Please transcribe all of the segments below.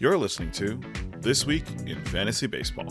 You're listening to This Week in Fantasy Baseball.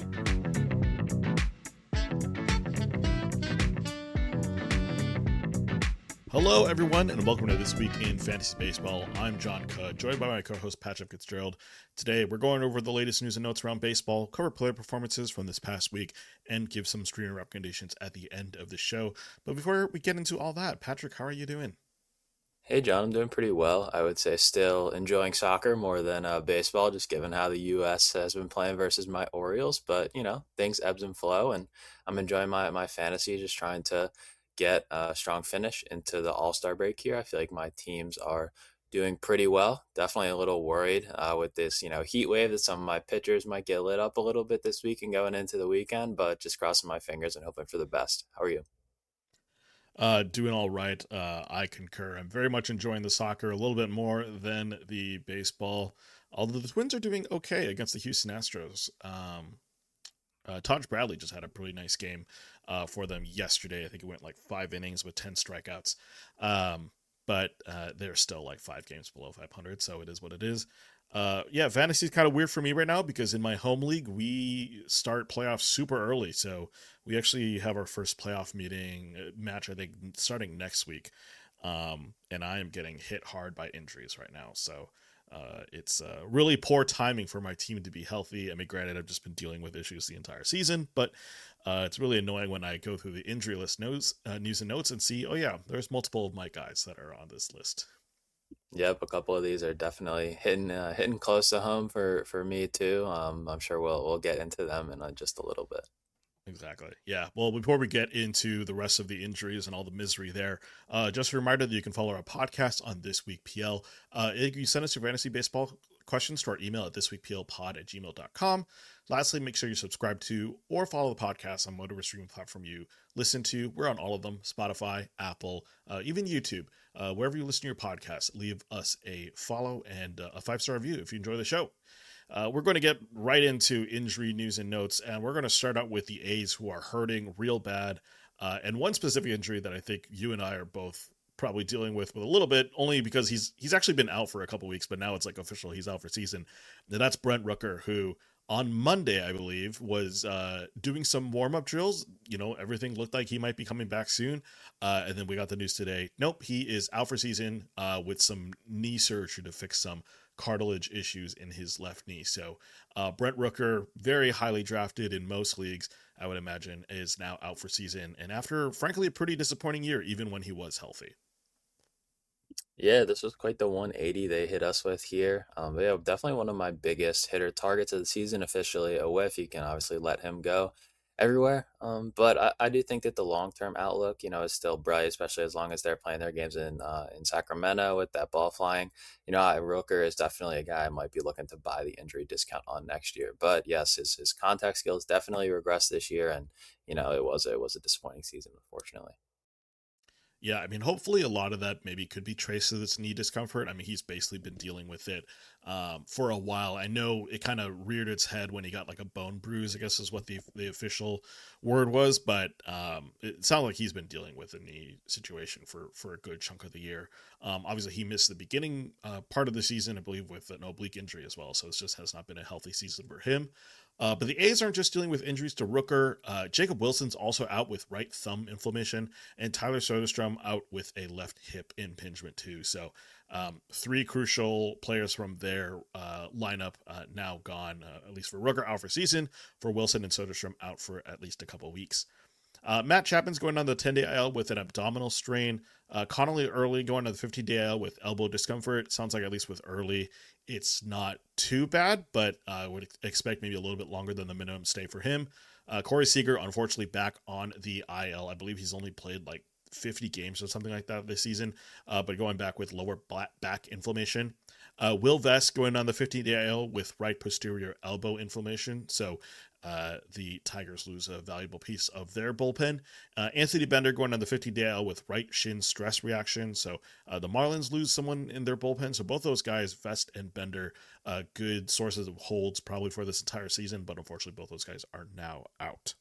Hello, everyone, and welcome to This Week in Fantasy Baseball. I'm John Cudd, joined by my co-host Patrick Fitzgerald. Today, we're going over the latest news and notes around baseball, cover player performances from this past week, and give some streaming recommendations at the end of the show. But before we get into all that, Patrick, how are you doing? Hey John, I'm doing pretty well. I would say still enjoying soccer more than baseball, just given how the U.S. has been playing versus my Orioles. But things ebbs and flow, and I'm enjoying my fantasy, just trying to get a strong finish into the All-Star break here. I feel like my teams are doing pretty well. Definitely a little worried with this heat wave that some of my pitchers might get lit up a little bit this week and going into the weekend. But just crossing my fingers and hoping for the best. How are you? Doing all right. I concur. I'm very much enjoying the soccer a little bit more than the baseball, although the Twins are doing okay against the Houston Astros. Taj Bradley just had a pretty nice game for them yesterday. I think it went like 5 innings with 10 strikeouts. But they're still like 5 games below 500, so it is what it is. Fantasy is kind of weird for me right now because in my home league, we start playoffs super early. So we actually have our first playoff match, I think, starting next week. And I am getting hit hard by injuries right now. So it's really poor timing for my team to be healthy. I mean, granted, I've just been dealing with issues the entire season, but it's really annoying when I go through the injury list news and notes and see, oh yeah, there's multiple of my guys that are on this list. Yep, a couple of these are definitely hitting close to home for me too. I'm sure we'll get into them in just a little bit. Exactly. Yeah. Well, before we get into the rest of the injuries and all the misery there, just a reminder that you can follow our podcast on This Week PL. You send us your fantasy baseball questions to our email at thisweekplpod@gmail.com. Lastly, make sure you subscribe to or follow the podcast on whatever streaming platform you listen to. We're on all of them: Spotify, Apple, even YouTube. Wherever you listen to your podcast, leave us a follow and a 5-star review if you enjoy the show. We're going to get right into injury news and notes, and we're going to start out with the A's, who are hurting real bad. And one specific injury that I think you and I are both probably dealing with a little bit, only because he's actually been out for a couple weeks, but now it's like official, he's out for season. And that's Brent Rooker, who on Monday, I believe, was doing some warm-up drills. Everything looked like he might be coming back soon. And then we got the news today. Nope, he is out for season with some knee surgery to fix some cartilage issues in his left knee. So Brent Rooker, very highly drafted in most leagues, I would imagine, is now out for season. And after, frankly, a pretty disappointing year, even when he was healthy. Yeah, this was quite the 180 they hit us with here. But yeah, definitely one of my biggest hitter targets of the season officially. A whiff, you can obviously let him go everywhere. But I do think that the long-term outlook, is still bright, especially as long as they're playing their games in Sacramento with that ball flying. Rooker is definitely a guy I might be looking to buy the injury discount on next year. But yes, his contact skills definitely regressed this year, and it was a disappointing season, unfortunately. Yeah, I mean, hopefully a lot of that maybe could be traced to this knee discomfort. I mean, he's basically been dealing with it for a while. I know it kind of reared its head when he got like a bone bruise, I guess is what the official word was, but it sounds like he's been dealing with a knee situation for a good chunk of the year. Obviously, he missed the beginning part of the season, I believe, with an oblique injury as well, so this just has not been a healthy season for him. But the A's aren't just dealing with injuries to Rooker. Jacob Wilson's also out with right thumb inflammation, and Tyler Soderstrom out with a left hip impingement too. So 3 crucial players from their lineup now gone, at least for Rooker, out for season, for Wilson and Soderstrom out for at least a couple weeks. Matt Chapman's going on the 10-day IL with an abdominal strain. Connolly Early going on the 15-day IL with elbow discomfort. Sounds like at least with Early, it's not too bad, but I would expect maybe a little bit longer than the minimum stay for him. Corey Seager, unfortunately, back on the IL. I believe he's only played like 50 games or something like that this season, but going back with lower back inflammation. Will Vest going on the 15-day IL with right posterior elbow inflammation. So the Tigers lose a valuable piece of their bullpen. Anthony Bender going on the 15-day IL with right shin stress reaction. So the Marlins lose someone in their bullpen. So both those guys, Vest and Bender, good sources of holds probably for this entire season, but unfortunately both those guys are now out.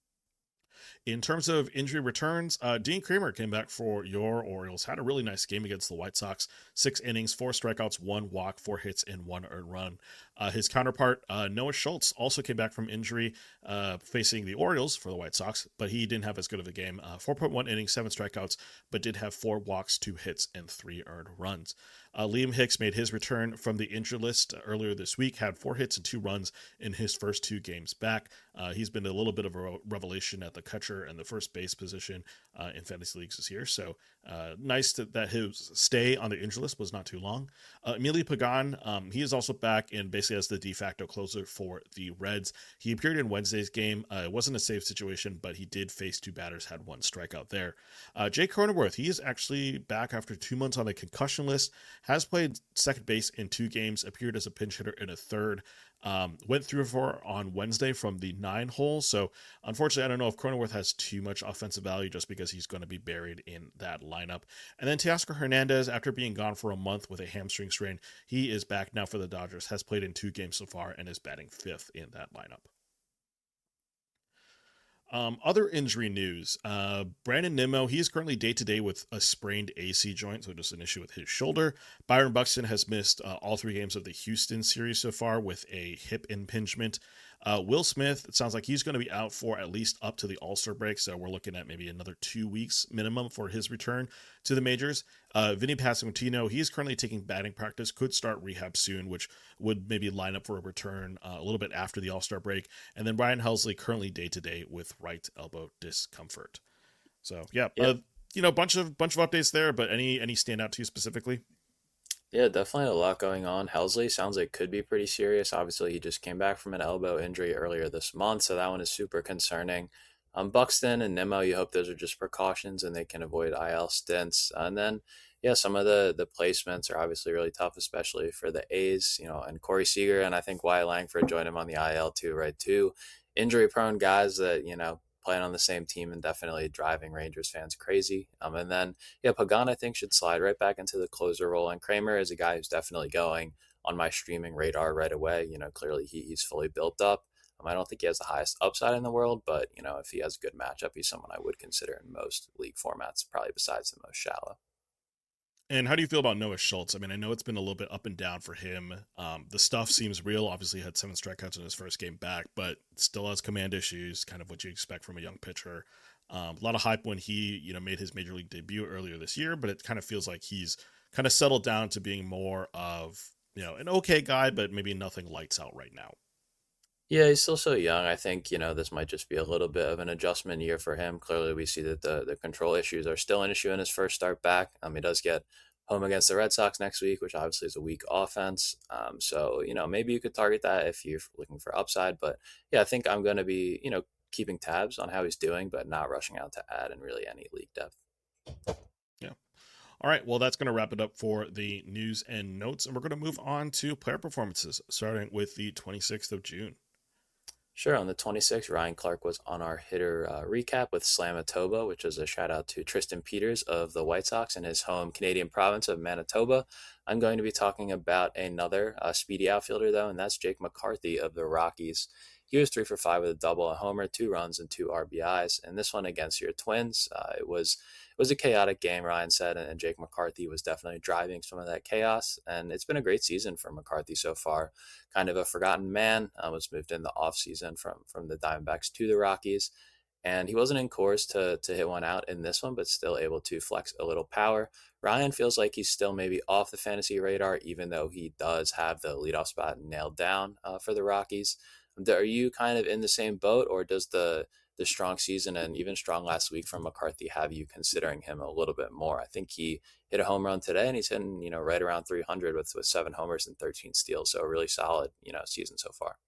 In terms of injury returns, Dean Kremer came back for your Orioles. Had a really nice game against the White Sox. 6 innings, 4 strikeouts, 1 walk, 4 hits, and 1 earned run. His counterpart, Noah Schultz, also came back from injury, facing the Orioles for the White Sox, but he didn't have as good of a game. 4.1 innings, 7 strikeouts, but did have 4 walks, 2 hits, and 3 earned runs. Liam Hicks made his return from the injured list earlier this week, had 4 hits and 2 runs in his first 2 games back. He's been a little bit of a revelation at the catcher and the first base position in fantasy leagues this year. So nice that his stay on the injured list was not too long. Emilio Pagan, he is also back and basically as the de facto closer for the Reds. He appeared in Wednesday's game. It wasn't a safe situation, but he did face 2 batters, had 1 strikeout there. Jake Cronenworth, he is actually back after 2 months on the concussion list, has played second base in 2 games, appeared as a pinch hitter in a third. Went through for on Wednesday from the 9 hole. So unfortunately, I don't know if Cronenworth has too much offensive value just because he's going to be buried in that lineup. And then Teoscar Hernandez, after being gone for a month with a hamstring strain, he is back now for the Dodgers, has played in 2 games so far, and is batting 5th in that lineup. Other injury news. Brandon Nimmo, he is currently day-to-day with a sprained AC joint, so just an issue with his shoulder. Byron Buxton has missed all 3 games of the Houston series so far with a hip impingement. Will Smith, it sounds like he's going to be out for at least up to the All-Star break, so we're looking at maybe another 2 weeks minimum for his return to the majors. Vinny Pasquantino, he is currently taking batting practice, could start rehab soon, which would maybe line up for a return a little bit after the All-Star break. And then Ryan Helsley currently day-to-day with right elbow discomfort. So, yeah. Bunch of updates there, but any stand out to you specifically? Yeah, definitely a lot going on. Helsley sounds like could be pretty serious. Obviously, he just came back from an elbow injury earlier this month, so that one is super concerning. Buxton and Nimmo, you hope those are just precautions and they can avoid IL stints. And then, yeah, some of the placements are obviously really tough, especially for the A's, and Corey Seager, and I think Wyatt Langford joined him on the IL too, right? Two injury-prone guys that, playing on the same team and definitely driving Rangers fans crazy. And then, yeah, Pagan, I think, should slide right back into the closer role. And Kramer is a guy who's definitely going on my streaming radar right away. Clearly he's fully built up. I don't think he has the highest upside in the world, but, if he has a good matchup, he's someone I would consider in most league formats, probably besides the most shallow. And how do you feel about Noah Schultz? I mean, I know it's been a little bit up and down for him. The stuff seems real. Obviously, he had 7 strikeouts in his first game back, but still has command issues, kind of what you expect from a young pitcher. A lot of hype when he, made his major league debut earlier this year, but it kind of feels like he's kind of settled down to being more of, an okay guy, but maybe nothing lights out right now. Yeah, he's still so young. I think, this might just be a little bit of an adjustment year for him. Clearly, we see that the control issues are still an issue in his first start back. He does get home against the Red Sox next week, which obviously is a weak offense. So, maybe you could target that if you're looking for upside. But yeah, I think I'm going to be, keeping tabs on how he's doing, but not rushing out to add in really any league depth. Yeah. All right. Well, that's going to wrap it up for the news and notes. And we're going to move on to player performances, starting with the 26th of June. Sure. On the 26th, Ryan Clark was on our hitter recap with Slamatoba, which is a shout out to Tristan Peters of the White Sox in his home Canadian province of Manitoba. I'm going to be talking about another speedy outfielder, though, and that's Jake McCarthy of the Rockies. He was 3 for 5 with a double, a homer, 2 runs, and 2 RBIs. And this one against your Twins, it was a chaotic game, Ryan said, and Jake McCarthy was definitely driving some of that chaos. And it's been a great season for McCarthy so far. Kind of a forgotten man, was moved in the offseason from the Diamondbacks to the Rockies. And he wasn't in course to hit one out in this one, but still able to flex a little power. Ryan feels like he's still maybe off the fantasy radar, even though he does have the leadoff spot nailed down for the Rockies. Are you kind of in the same boat, or does the strong season and even strong last week from McCarthy have you considering him a little bit more? I think he hit a home run today, and he's hitting right around 300 with 7 homers and 13 steals. So a really solid season so far.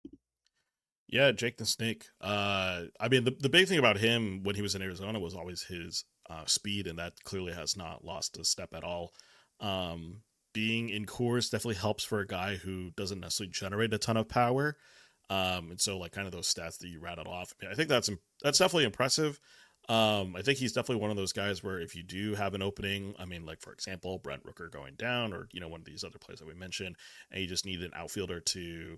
Yeah, Jake the Snake. I mean, the big thing about him when he was in Arizona was always his speed, and that clearly has not lost a step at all. Being in Coors definitely helps for a guy who doesn't necessarily generate a ton of power. And so like kind of those stats that you rattled off, I think that's definitely impressive. I think he's definitely one of those guys where if you do have an opening, I mean, like for example, Brent Rooker going down, or, one of these other players that we mentioned, and you just need an outfielder to,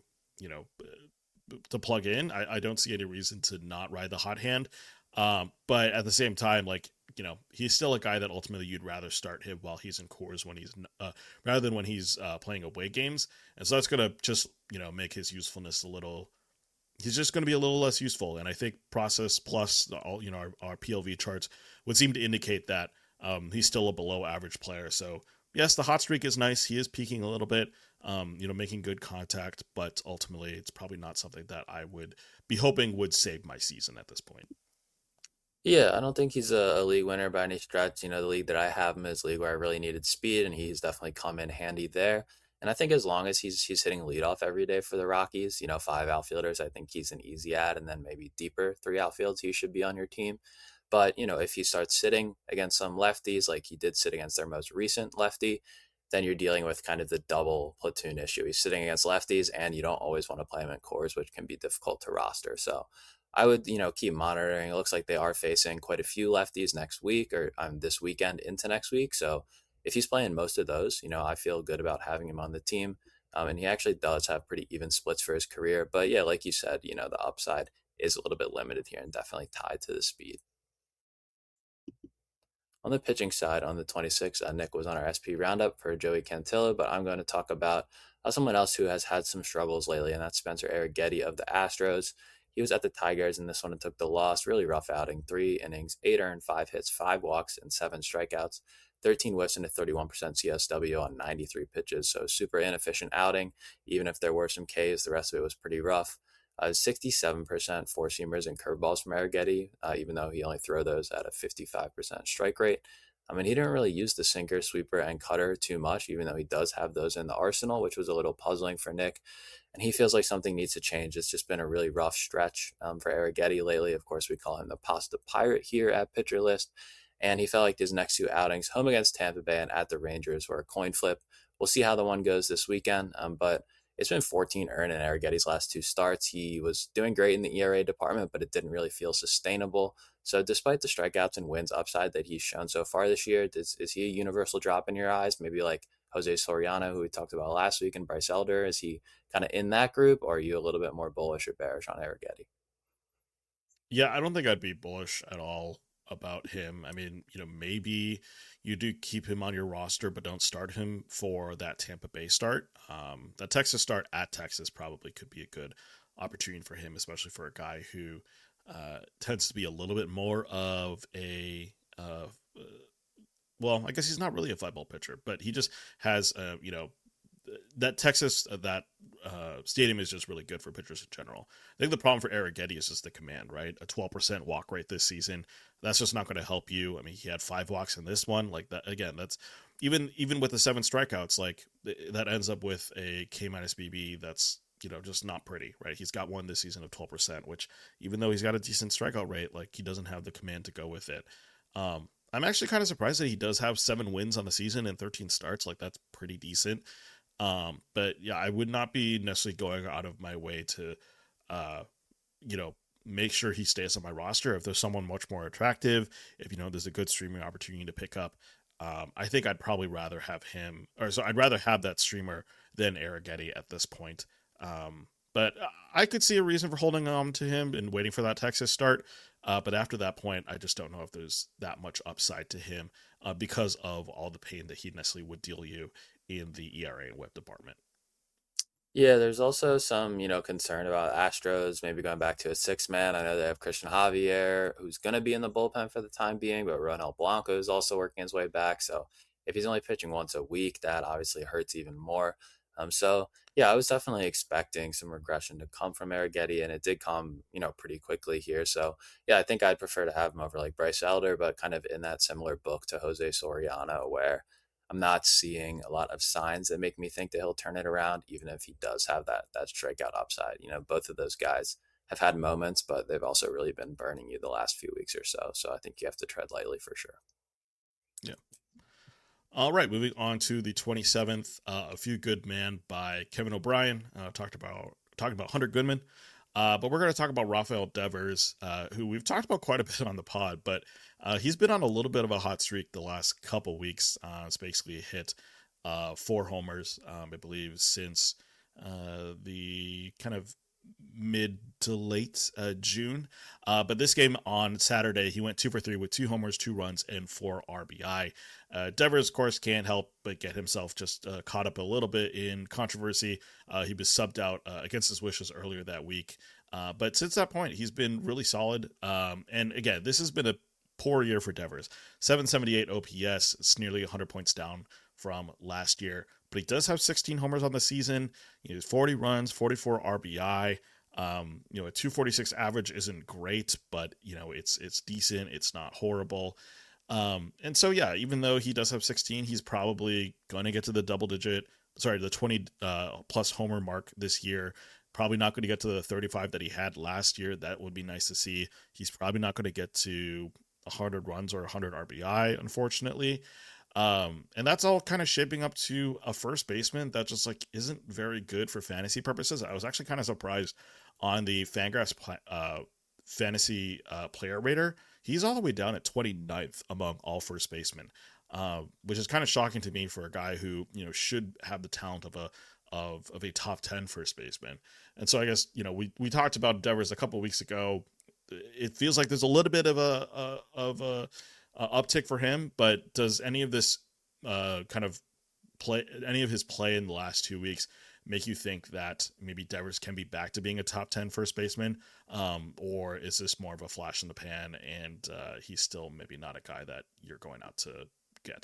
to plug in, I don't see any reason to not ride the hot hand. But at the same time, like, he's still a guy that ultimately you'd rather start him while he's in cores when he's rather than when he's playing away games, and so that's gonna just make his usefulness a little. He's just going to be a little less useful, and I think process plus all our PLV charts would seem to indicate that he's still a below average player. So yes, the hot streak is nice. He is peaking a little bit, making good contact, but ultimately it's probably not something that I would be hoping would save my season at this point. Yeah, I don't think he's a league winner by any stretch. The league that I have him is a league where I really needed speed, and he's definitely come in handy there. And I think as long as he's hitting leadoff every day for the Rockies, five outfielders, I think he's an easy add, and then maybe deeper three outfields, he should be on your team. But if he starts sitting against some lefties, like he did sit against their most recent lefty, then you're dealing with kind of the double platoon issue. He's sitting against lefties, and you don't always want to play him in cores, which can be difficult to roster. So I would, keep monitoring. It looks like they are facing quite a few lefties next week or this weekend into next week. So if he's playing most of those, I feel good about having him on the team. And he actually does have pretty even splits for his career. But yeah, like you said, the upside is a little bit limited here and definitely tied to the speed. On the pitching side, on the 26th, Nick was on our SP roundup for Joey Cantillo, but I'm going to talk about someone else who has had some struggles lately, and that's Spencer Arrighetti of the Astros. He was at the Tigers in this one and took the loss. Really rough outing. 3 innings, 8 earned, 5 hits, 5 walks, and 7 strikeouts. 13 whiffs and a 31% CSW on 93 pitches. So super inefficient outing. Even if there were some Ks, the rest of it was pretty rough. 67% four seamers and curveballs from Arrighetti, even though he only throw those at a 55% strike rate. I mean, he didn't really use the sinker, sweeper, and cutter too much, even though he does have those in the arsenal, which was a little puzzling for Nick. And he feels like something needs to change. It's just been a really rough stretch for Arrighetti lately. Of course, we call him the Pasta Pirate here at Pitcher List. And he felt like his next two outings, home against Tampa Bay and at the Rangers, were a coin flip. We'll see how the one goes this weekend. But it's been 14 earned in Arrighetti's last two starts. He was doing great in the ERA department, but it didn't really feel sustainable. So despite the strikeouts and wins upside that he's shown so far this year, is he a universal drop in your eyes? Maybe like Jose Soriano, who we talked about last week, and Bryce Elder. Is he kind of in that group, or are you a little bit more bullish or bearish on Arrighetti? Yeah, I don't think I'd be bullish at all about him. I mean, maybe you do keep him on your roster, but don't start him for that Tampa Bay start. That Texas start at Texas probably could be a good opportunity for him, especially for a guy who tends to be a little bit more of a well, I guess he's not really a fly ball pitcher, but he just has that Texas that stadium is just really good for pitchers in general. I think the problem for Arrighetti is just the command, right? A 12% walk rate this season. That's just not going to help you. I mean, he had 5 walks in this one. Like that again. That's even with the 7 strikeouts. Like that ends up with a K minus BB. That's just not pretty, right? He's got one this season of 12%, which even though he's got a decent strikeout rate, like he doesn't have the command to go with it. I'm actually kind of surprised that he does have 7 wins on the season and 13 starts. Like that's pretty decent. But yeah, I would not be necessarily going out of my way to, uh, make sure he stays on my roster. If there's someone much more attractive, if there's a good streaming opportunity to pick up, I think I'd probably rather have him, or so I'd rather have that streamer than Arrighetti at this point. But I could see a reason for holding on to him and waiting for that Texas start. But after that point, I just don't know if there's that much upside to him because of all the pain that he necessarily would deal you in the ERA and WHIP department. Yeah, there's also some, concern about Astros maybe going back to a 6 man. I know they have Christian Javier, who's going to be in the bullpen for the time being, but Ronel Blanco is also working his way back. So if he's only pitching once a week, that obviously hurts even more. So yeah, I was definitely expecting some regression to come from Arrighetti, and it did come, pretty quickly here. So yeah, I think I'd prefer to have him over like Bryce Elder, but kind of in that similar book to Jose Soriano, where I'm not seeing a lot of signs that make me think that he'll turn it around, even if he does have that strikeout upside. Both of those guys have had moments, but they've also really been burning you the last few weeks or so. So I think you have to tread lightly for sure. Yeah. All right, moving on to the 27th, A Few Good Men by Kevin O'Brien. Talking about Hunter Goodman. But we're going to talk about Rafael Devers, who we've talked about quite a bit on the pod, but he's been on a little bit of a hot streak the last couple weeks. It's basically hit 4 homers, I believe, since the kind of mid to late June. But this game on Saturday, he went 2 for 3 with 2 homers, 2 runs, and 4 RBI. Devers, of course, can't help but get himself just caught up a little bit in controversy. He was subbed out against his wishes earlier that week. But since that point, he's been really solid. And again, this has been a poor year for Devers. 778 OPS. It's nearly 100 points down from last year. But he does have 16 homers on the season. He has 40 runs, 44 RBI. A 246 average isn't great, but it's decent. It's not horrible. And so yeah, even though he does have 16, he's probably going to get to the the 20 plus homer mark this year. Probably not going to get to the 35 that he had last year. That would be nice to see. He's probably not going to get to 100 runs or 100 RBI, unfortunately. And that's all kind of shaping up to a first baseman that just like isn't very good for fantasy purposes. I was actually kind of surprised on the Fangraphs fantasy player rater. He's all the way down at 29th among all first basemen, which is kind of shocking to me for a guy who should have the talent of a top 10 first baseman. And so I guess we talked about Devers a couple of weeks ago. It feels like there's a little bit of a uptick for him, but does any of this any of his play in the last 2 weeks make you think that maybe Devers can be back to being a top 10 first baseman? Or is this more of a flash in the pan and he's still maybe not a guy that you're going out to get?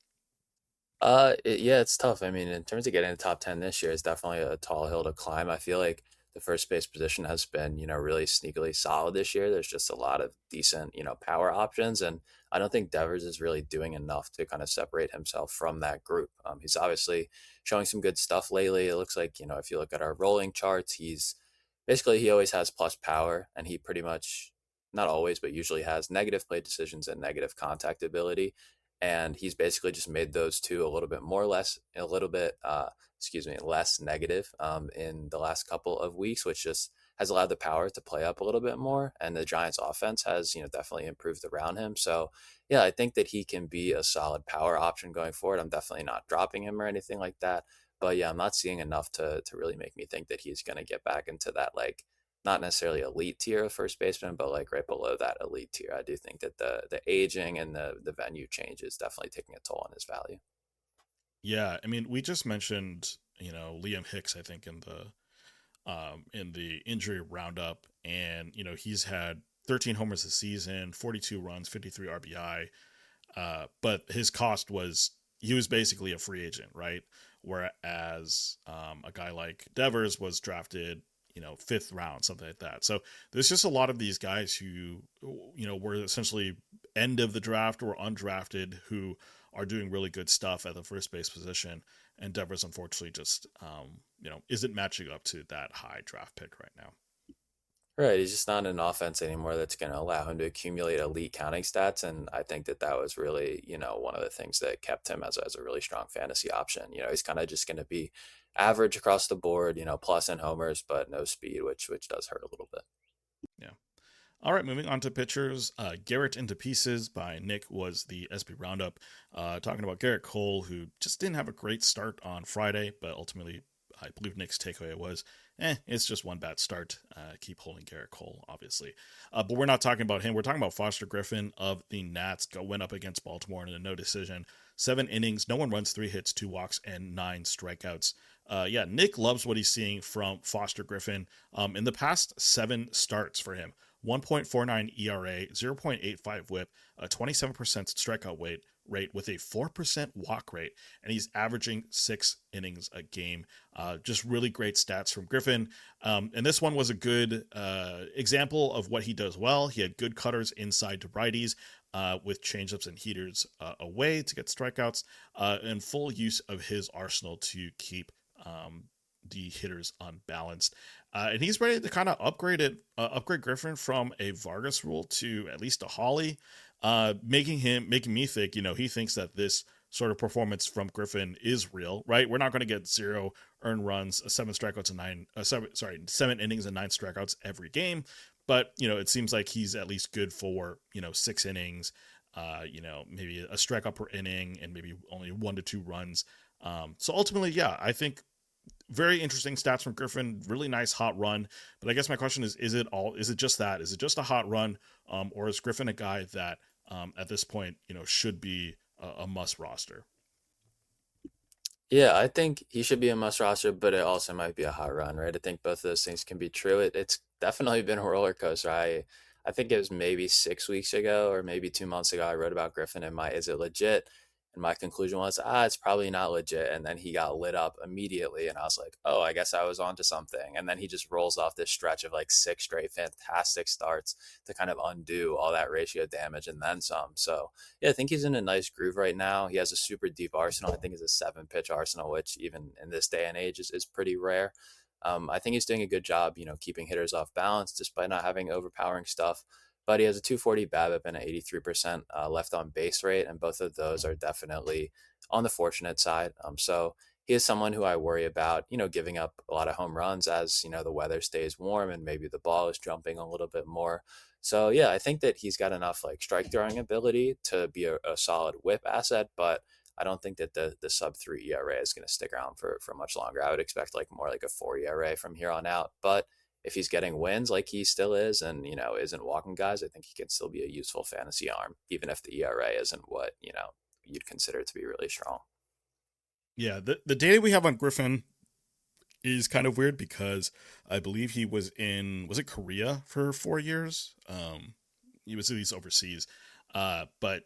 Yeah, it's tough. I mean, in terms of getting the top 10 this year, it's definitely a tall hill to climb. I feel like the first base position has been, really sneakily solid this year. There's just a lot of decent, power options. And I don't think Devers is really doing enough to kind of separate himself from that group. He's obviously showing some good stuff lately. It looks like, if you look at our rolling charts, he always has plus power, and he pretty much, not always, but usually has negative plate decisions and negative contact ability. And he's basically just made those two a little bit more or less, a little bit, less negative in the last couple of weeks, which just has allowed the power to play up a little bit more. And the Giants offense has, definitely improved around him. So yeah, I think that he can be a solid power option going forward. I'm definitely not dropping him or anything like that. But yeah, I'm not seeing enough to really make me think that he's going to get back into that, like, not necessarily elite tier of first baseman, but like right below that elite tier. I do think that the aging and the venue change is definitely taking a toll on his value. Yeah, I mean, we just mentioned Liam Hicks, I think in the injury roundup, and he's had 13 homers this season, 42 runs, 53 RBI. But his cost was he was basically a free agent, right? Whereas a guy like Devers was drafted, fifth round, something like that. So there's just a lot of these guys who, were essentially end of the draft or undrafted who are doing really good stuff at the first base position. And Devers, unfortunately, just, isn't matching up to that high draft pick right now. Right, he's just not in an offense anymore that's going to allow him to accumulate elite counting stats, and I think that that was really, one of the things that kept him as a really strong fantasy option. He's kind of just going to be average across the board, plus in homers, but no speed, which does hurt a little bit. Yeah. All right, moving on to pitchers. Garrett into Pieces by Nick was the SB Roundup. Talking about Garrett Cole, who just didn't have a great start on Friday, but ultimately, I believe Nick's takeaway was, it's just one bad start. Keep holding Garrett Cole, obviously. But we're not talking about him. We're talking about Foster Griffin of the Nats. Went up against Baltimore in a no decision. 7 innings, no one runs, 3 hits, 2 walks, and 9 strikeouts. Nick loves what he's seeing from Foster Griffin. In the past 7 starts for him, 1.49 ERA, 0.85 whip, a 27% strikeout rate with a 4% walk rate, and he's averaging 6 innings a game. Just really great stats from Griffin. And this one was a good example of what he does well. He had good cutters inside to righties with changeups and heaters away to get strikeouts, and full use of his arsenal to keep the hitters unbalanced. And he's ready to kind of upgrade Griffin from a Vargas rule to at least a Holly, making me think, he thinks that this sort of performance from Griffin is real, right? We're not going to get 0 earned runs, 7 strikeouts and 7 innings and 9 strikeouts every game. But, it seems like he's at least good for, 6 innings, maybe a strikeout per inning and maybe only 1 to 2 runs. So ultimately, yeah, I think very interesting stats from Griffin. Really nice hot run. But I guess my question is it all? Is it just that? Is it just a hot run, or is Griffin a guy that at this point should be a must roster? Yeah, I think he should be a must roster, but it also might be a hot run, right? I think both of those things can be true. It's definitely been a roller coaster. I think it was maybe 6 weeks ago or maybe 2 months ago. I wrote about Griffin and my is it legit? And my conclusion was, it's probably not legit. And then he got lit up immediately, and I was like, oh, I guess I was onto something. And then he just rolls off this stretch of like six straight fantastic starts to kind of undo all that ratio damage and then some. So yeah, I think he's in a nice groove right now. He has a super deep arsenal. I think it's a seven pitch arsenal, which even in this day and age is pretty rare. I think he's doing a good job, keeping hitters off balance despite not having overpowering stuff. But he has a 240 BABIP and an 83% left on base rate, and both of those are definitely on the fortunate side. So he is someone who I worry about, giving up a lot of home runs as the weather stays warm and maybe the ball is jumping a little bit more. So yeah, I think that he's got enough like strike throwing ability to be a solid whip asset, but I don't think that the sub three ERA is going to stick around for much longer. I would expect like more like a four ERA from here on out. But if he's getting wins like he still is, and isn't walking guys, I think he can still be a useful fantasy arm, even if the ERA isn't what you'd consider to be really strong. Yeah, the data we have on Griffin is kind of weird because I believe he was it Korea for 4 years. He was at least overseas, but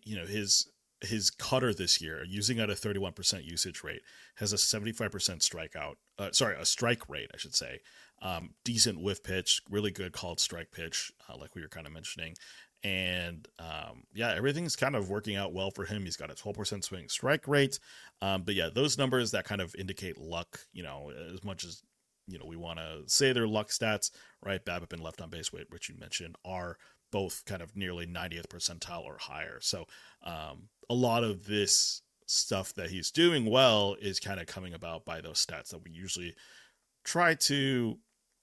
his cutter this year, using at a 31% usage rate, has a 75% strikeout. A strike rate, I should say. Decent whiff pitch, really good called strike pitch, like we were kind of mentioning. And yeah, everything's kind of working out well for him. He's got a 12% swing strike rate. But yeah, those numbers that kind of indicate luck, as much as we want to say they're luck stats, right? BABIP and left on base weight, which you mentioned, are both kind of nearly 90th percentile or higher. So a lot of this stuff that he's doing well is kind of coming about by those stats that we usually try to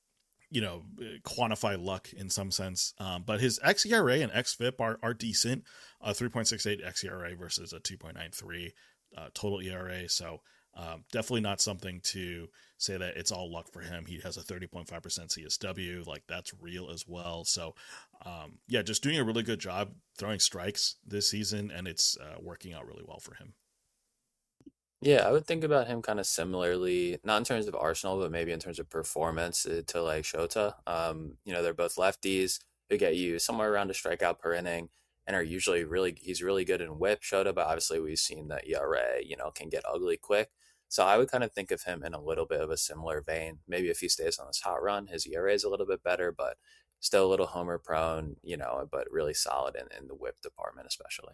quantify luck in some sense. But his xERA and xFIP are decent. 3.68 xERA versus a 2.93 total ERA. So definitely not something to say that it's all luck for him. He has a 30.5% CSW. Like, that's real as well. So yeah, just doing a really good job throwing strikes this season, and it's working out really well for him. Yeah, I would think about him kind of similarly, not in terms of Arsenal, but maybe in terms of performance to like Shota. They're both lefties who get you somewhere around a strikeout per inning and are usually he's really good in whip Shota, but obviously we've seen that ERA, can get ugly quick. So I would kind of think of him in a little bit of a similar vein. Maybe if he stays on this hot run, his ERA is a little bit better, but still a little homer prone, but really solid in the whip department, especially.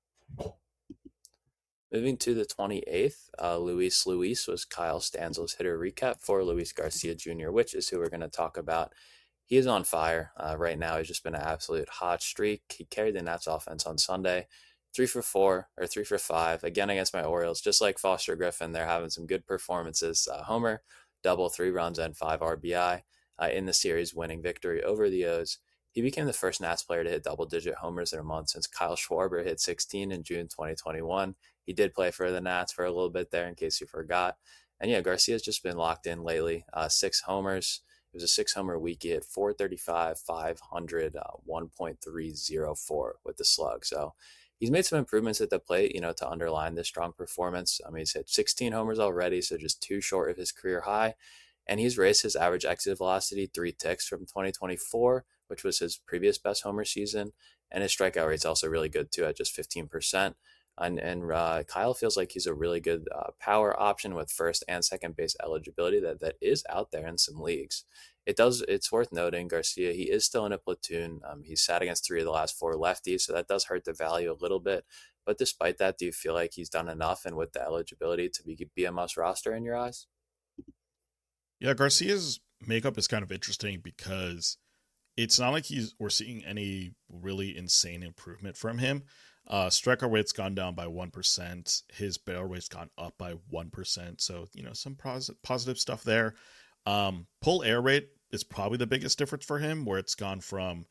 Moving to the 28th, Luis was Kyle Stanzel's hitter recap for Luis Garcia Jr., which is who we're going to talk about. He is on fire right now. He's just been an absolute hot streak. He carried the Nats offense on Sunday, 3 for 4 or 3 for 5 again against my Orioles. Just like Foster Griffin, they're having some good performances. Homer, double, 3 runs, and 5 RBI in the series winning victory over the O's. He became the first Nats player to hit double-digit homers in a month since Kyle Schwarber hit 16 in June 2021. He did play for the Nats for a little bit there, in case you forgot. And yeah, Garcia's just been locked in lately. 6 homers. It was a 6 homer week. He hit 435, 500, 1.304 with the slug. So he's made some improvements at the plate, to underline this strong performance. I mean, he's hit 16 homers already, so just 2 short of his career high. And he's raised his average exit velocity 3 ticks from 2024, which was his previous best homer season. And his strikeout rate's also really good too, at just 15%. And Kyle feels like he's a really good power option with first and second base eligibility that is out there in some leagues. It's worth noting Garcia, he is still in a platoon. He's sat against 3 of the last 4 lefties, so that does hurt the value a little bit. But despite that, do you feel like he's done enough and with the eligibility to be a must roster in your eyes? Yeah, Garcia's makeup is kind of interesting because it's not like we're seeing any really insane improvement from him. Striker rate's gone down by 1%. His barrel rate's gone up by 1%. So, some positive stuff there. Pull air rate is probably the biggest difference for him, where it's gone from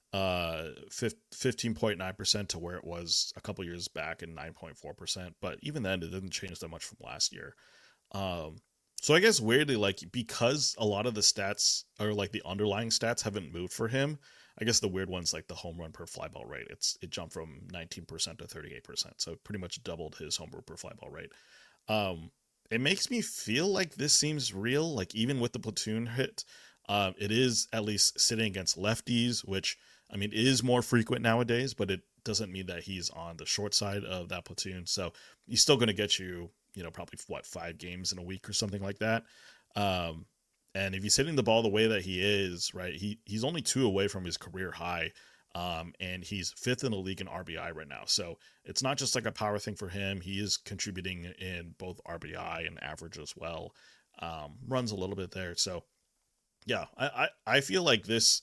15.9% to where it was a couple years back in 9.4%. But even then, it didn't change that much from last year. Um, So I guess weirdly, like because a lot of the stats or like the underlying stats haven't moved for him, I guess the weird one's like the home run per fly ball rate. It jumped from 19% to 38%, so it pretty much doubled his home run per fly ball rate. Um, it makes me feel like this seems real. Like even with the platoon hit, it is at least sitting against lefties, which I mean is more frequent nowadays, but it doesn't mean that he's on the short side of that platoon. So he's still going to get you, probably what 5 games in a week or something like that. Um, and if he's hitting the ball the way that he is, right, he's only 2 away from his career high. And he's fifth in the league in RBI right now. So it's not just like a power thing for him. He is contributing in both RBI and average as well. Runs a little bit there. So yeah, I feel like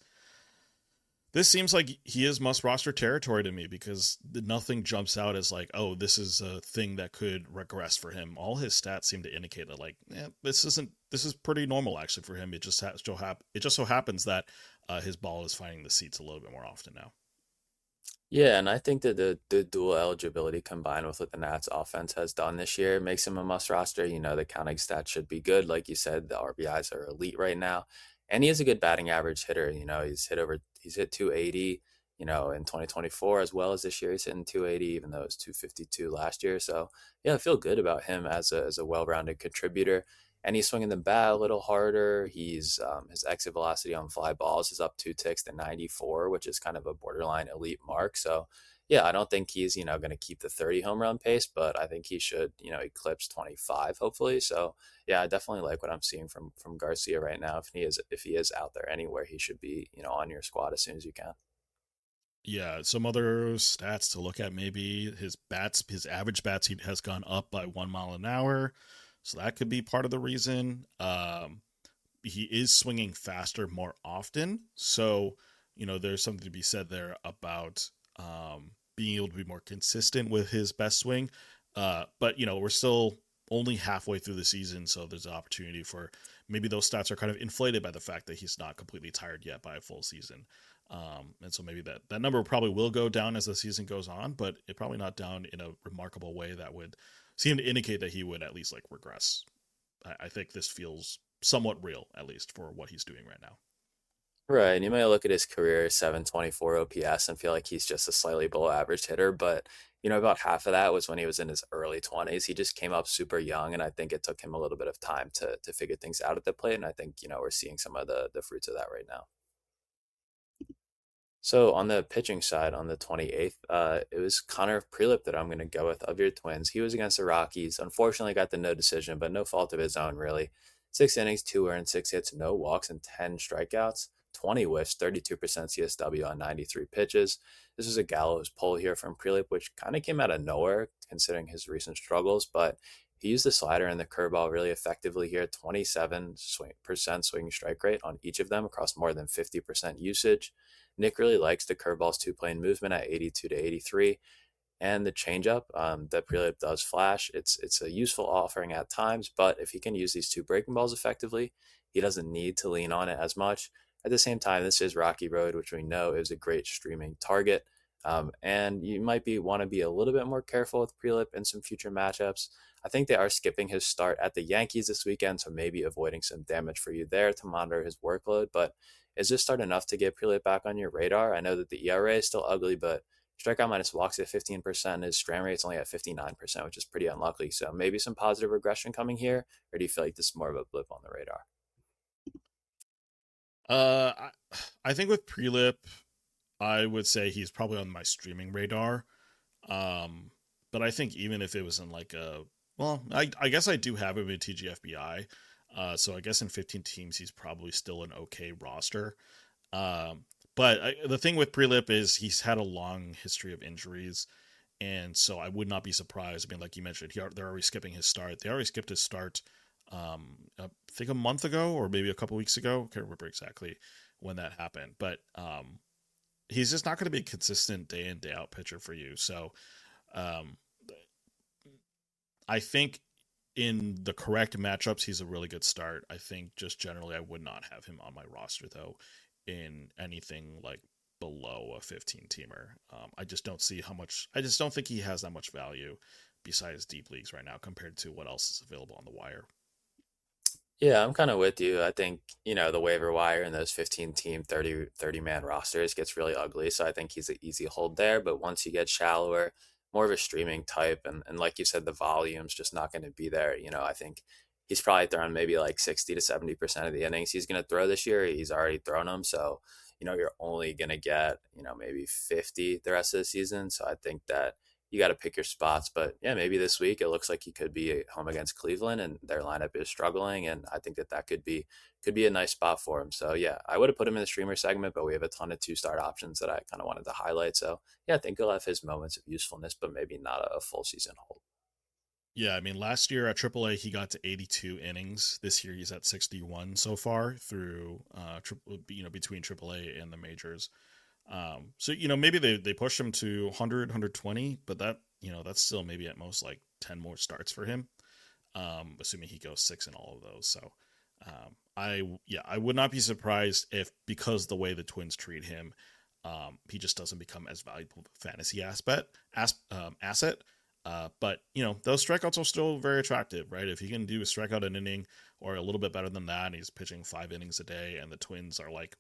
this seems like he is must roster territory to me because nothing jumps out as like, oh, this is a thing that could regress for him. All his stats seem to indicate that like, this is pretty normal actually for him. It just it just so happens that his ball is finding the seats a little bit more often now. Yeah, and I think that the dual eligibility combined with what the Nats offense has done this year makes him a must roster. You know, the counting stats should be good. Like you said, the RBIs are elite right now. And he is a good batting average hitter. You know, he's hit 280, you know, in 2024 as well as this year. He's hitting 280, even though it was 252 last year. So yeah, I feel good about him as a well-rounded contributor. And he's swinging the bat a little harder. He's his exit velocity on fly balls is up 2 ticks to 94, which is kind of a borderline elite mark. So, yeah, I don't think he's going to keep the 30 home run pace, but I think he should eclipse 25 hopefully. So, yeah, I definitely like what I'm seeing from Garcia right now. If he is out there anywhere, he should be on your squad as soon as you can. Yeah, some other stats to look at maybe his average bats he has gone up by 1 mile an hour. So that could be part of the reason. He is swinging faster more often. So, there's something to be said there about being able to be more consistent with his best swing. But, we're still only halfway through the season. So there's an opportunity for maybe those stats are kind of inflated by the fact that he's not completely tired yet by a full season. And so maybe that number probably will go down as the season goes on, but it probably not down in a remarkable way that would seem to indicate that he would at least like regress. I think this feels somewhat real, at least for what he's doing right now. Right, and you may look at his career 724 OPS and feel like he's just a slightly below average hitter, but about half of that was when he was in his early 20s. He just came up super young, and I think it took him a little bit of time to figure things out at the plate, and I think we're seeing some of the fruits of that right now. So on the pitching side, on the 28th, it was Connor Prelip that I'm going to go with of your Twins. He was against the Rockies. Unfortunately, got the no decision, but no fault of his own, really. 6 innings, 2 earned, 6 hits, no walks, and 10 strikeouts. 20 whiffs, 32% CSW on 93 pitches. This was a gallows pull here from Prelip, which kind of came out of nowhere considering his recent struggles, but he used the slider and the curveball really effectively here. 27% swing strike rate on each of them across more than 50% usage. Nick really likes the curveball's two-plane movement at 82 to 83, and the changeup that Prelip does flash. It's a useful offering at times, but if he can use these two breaking balls effectively, he doesn't need to lean on it as much. At the same time, this is Rocky Road, which we know is a great streaming target. And you might want to be a little bit more careful with Prelip in some future matchups. I think they are skipping his start at the Yankees this weekend, so maybe avoiding some damage for you there to monitor his workload. But is this start enough to get Prelip back on your radar? I know that the ERA is still ugly, but strikeout minus walks at 15%, his strand rate's only at 59%, which is pretty unlucky. So maybe some positive regression coming here, or do you feel like this is more of a blip on the radar? Uh, I, I think with Prelip, I would say he's probably on my streaming radar. Um, but I think even if it was in like I guess I do have him in TGFBI. So I guess in 15 teams, he's probably still an okay roster. But the thing with Prelip is he's had a long history of injuries. And so I would not be surprised. I mean, like you mentioned, they're already skipping his start. They already skipped his start, I think a month ago or maybe a couple weeks ago. Can't remember exactly when that happened. But he's just not going to be a consistent day in, day out pitcher for you. So um, I think in the correct matchups, he's a really good start. I think just generally, I would not have him on my roster though in anything like below a 15 teamer. I just don't see how much. I just don't think he has that much value besides deep leagues right now compared to what else is available on the wire. Yeah, I'm kind of with you. I think, the waiver wire and those 15 team 30 man rosters gets really ugly. So I think he's an easy hold there. But once you get shallower, more of a streaming type, and like you said, the volume's just not going to be there. I think he's probably thrown maybe like 60 to 70% of the innings he's going to throw this year. He's already thrown them. So, you're only going to get, maybe 50 the rest of the season. So I think that you got to pick your spots. But yeah, maybe this week it looks like he could be at home against Cleveland, and their lineup is struggling, and I think that could be a nice spot for him. So yeah, I would have put him in the streamer segment, but we have a ton of two-start options that I kind of wanted to highlight. So yeah, I think he'll have his moments of usefulness, but maybe not a full season hold. Yeah, I mean, last year at AAA he got to 82 innings. This year he's at 61 so far through between AAA and the majors. So maybe they push him to 100, 120, but that's still maybe at most like 10 more starts for him. Assuming he goes six in all of those. So I would not be surprised if, because the way the Twins treat him, he just doesn't become as valuable fantasy asset. But those strikeouts are still very attractive, right? If he can do a strikeout an inning or a little bit better than that, and he's pitching 5 innings a day, and the Twins are like,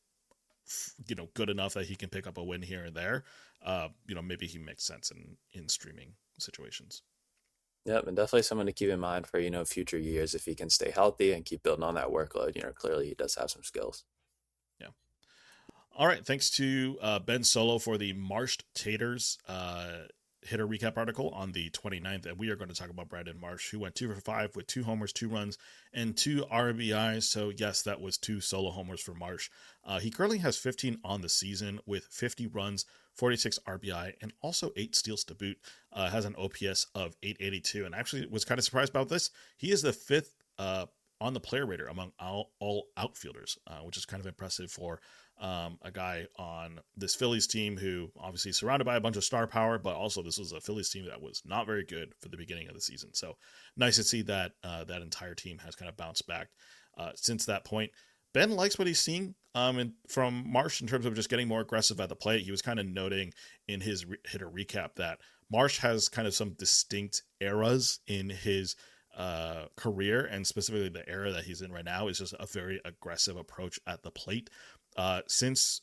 good enough that he can pick up a win here and there, maybe he makes sense in streaming situations. Yep, and definitely someone to keep in mind for, future years if he can stay healthy and keep building on that workload. Clearly he does have some skills. Yeah. All right. Thanks to Ben Solo for the Marsh Taters hitter recap article on the 29th. And we are going to talk about Brandon Marsh, who went 2 for 5 with 2 homers, 2 runs, and 2 RBIs. So, yes, that was 2 solo homers for Marsh. He currently has 15 on the season with 50 runs, 46 RBI, and also 8 steals to boot. Has an OPS of 882. And actually was kind of surprised about this. He is the fifth on the player rater among all outfielders, which is kind of impressive for a guy on this Phillies team who obviously surrounded by a bunch of star power, but also this was a Phillies team that was not very good for the beginning of the season. So nice to see that that entire team has kind of bounced back since that point. Ben likes what he's seeing from Marsh in terms of just getting more aggressive at the plate. He was kind of noting in his hitter recap that Marsh has kind of some distinct eras in his career, and specifically the era that he's in right now is just a very aggressive approach at the plate. Since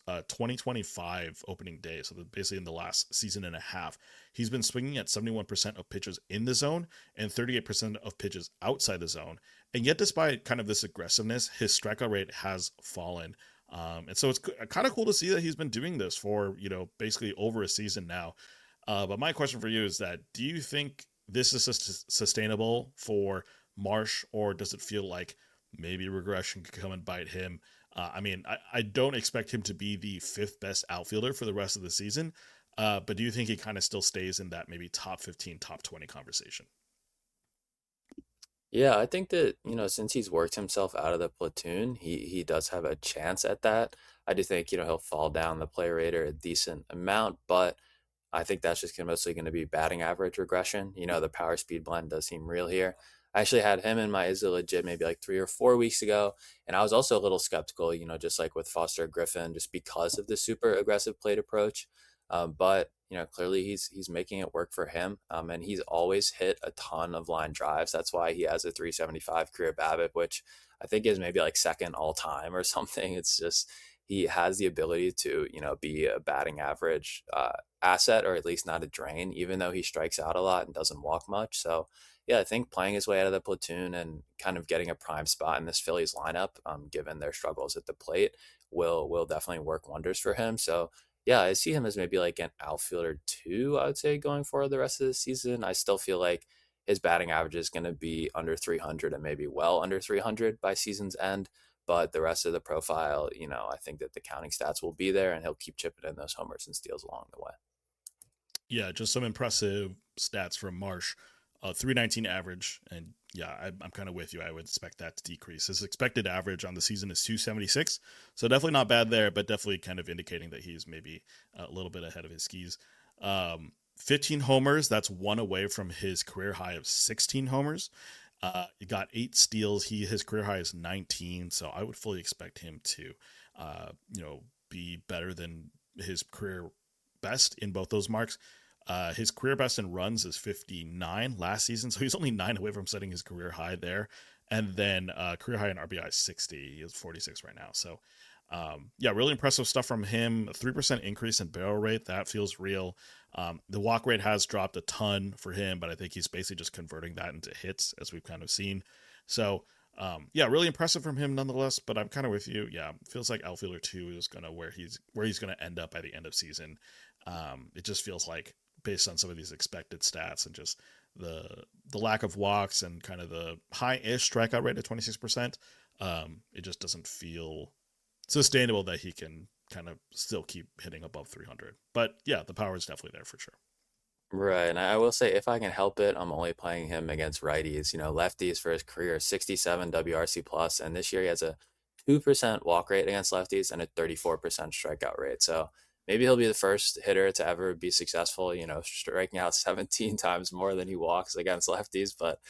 2025 opening day, so basically in the last season and a half, he's been swinging at 71% of pitches in the zone and 38% of pitches outside the zone. And yet, despite kind of this aggressiveness, his strikeout rate has fallen. And so it's kind of cool to see that he's been doing this for, basically over a season now. But my question for you is that, do you think this is sustainable for Marsh, or does it feel like maybe regression could come and bite him? I don't expect him to be the fifth best outfielder for the rest of the season, but do you think he kind of still stays in that maybe top 15, top 20 conversation? Yeah, I think that, since he's worked himself out of the platoon, he does have a chance at that. I do think, he'll fall down the play rate a decent amount, but I think that's just mostly going to be batting average regression. The power speed blend does seem real here. I actually had him in my Is It Legit maybe like 3 or 4 weeks ago, and I was also a little skeptical, just like with Foster Griffin, just because of the super aggressive plate approach. But clearly he's making it work for him, and he's always hit a ton of line drives. That's why he has a 375 career BABIP, which I think is maybe like second all time or something. It's just he has the ability to be a batting average asset, or at least not a drain, even though he strikes out a lot and doesn't walk much. So yeah, I think playing his way out of the platoon and kind of getting a prime spot in this Phillies lineup, given their struggles at the plate, will definitely work wonders for him. So yeah, I see him as maybe like an outfielder too, I would say, going for the rest of the season. I still feel like his batting average is going to be under 300 and maybe well under 300 by season's end. But the rest of the profile, I think that the counting stats will be there, and he'll keep chipping in those homers and steals along the way. Yeah, just some impressive stats from Marsh. 319 average, and yeah, I'm kind of with you. I would expect that to decrease. His expected average on the season is 276, so definitely not bad there, but definitely kind of indicating that he's maybe a little bit ahead of his skis. 15 homers, that's one away from his career high of 16 homers. He got 8 steals. His career high is 19, so I would fully expect him to, be better than his career best in both those marks. His career best in runs is 59 last season, so he's only 9 away from setting his career high there. And then career high in RBI 60. He is 46 right now. So yeah, really impressive stuff from him. A 3% increase in barrel rate. That feels real. The walk rate has dropped a ton for him, but I think he's basically just converting that into hits, as we've kind of seen. So yeah, really impressive from him nonetheless. But I'm kind of with you. Yeah, feels like outfielder 2 is gonna where he's gonna end up by the end of season. It just feels like, based on some of these expected stats and just the lack of walks and kind of the high-ish strikeout rate at 26%, it just doesn't feel sustainable that he can kind of still keep hitting above 300. But yeah, the power is definitely there for sure. Right, and I will say if I can help it, I'm only playing him against righties. Lefties for his career, 67 WRC plus, and this year he has a 2% walk rate against lefties and a 34% strikeout rate. So maybe he'll be the first hitter to ever be successful, striking out 17 times more than he walks against lefties. But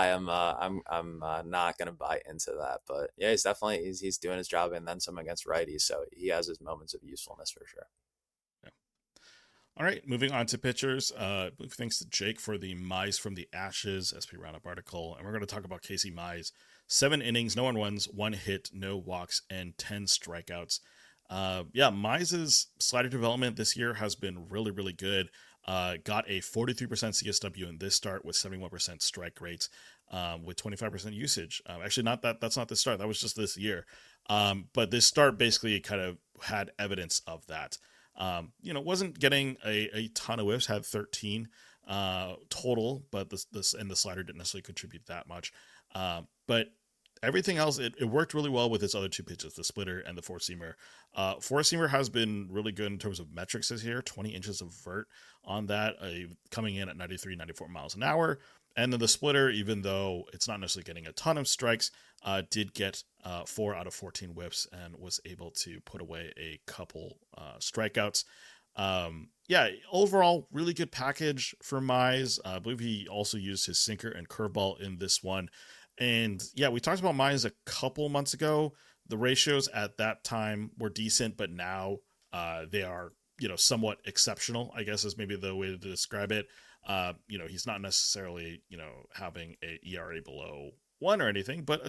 I'm not gonna buy into that. But yeah, he's doing his job and then some against righties. So he has his moments of usefulness for sure. Yeah. All right, moving on to pitchers. Thanks to Jake for the Mize from the Ashes SP Roundup article. And we're going to talk about Casey Mize. 7 innings, no runs, 1 hit, no walks, and 10 strikeouts. Yeah, Mize's slider development this year has been really, really good. Got a 43% CSW in this start with 71% strike rates, with 25% usage. Actually, that's not this start. That was just this year. But this start basically kind of had evidence of that. Wasn't getting a ton of whiffs, had 13 total, but this and the slider didn't necessarily contribute that much. But everything else, it worked really well with his other 2 pitches, the splitter and the four-seamer. Four-seamer has been really good in terms of metrics this year, 20 inches of vert on that, coming in at 93, 94 miles an hour. And then the splitter, even though it's not necessarily getting a ton of strikes, did get 4 out of 14 whiffs and was able to put away a couple strikeouts. Yeah, overall, really good package for Mize. I believe he also used his sinker and curveball in this one. And yeah, we talked about Mize a couple months ago. The ratios at that time were decent, but now they are, somewhat exceptional, I guess is maybe the way to describe it. He's not necessarily, having a ERA below 1 or anything, but a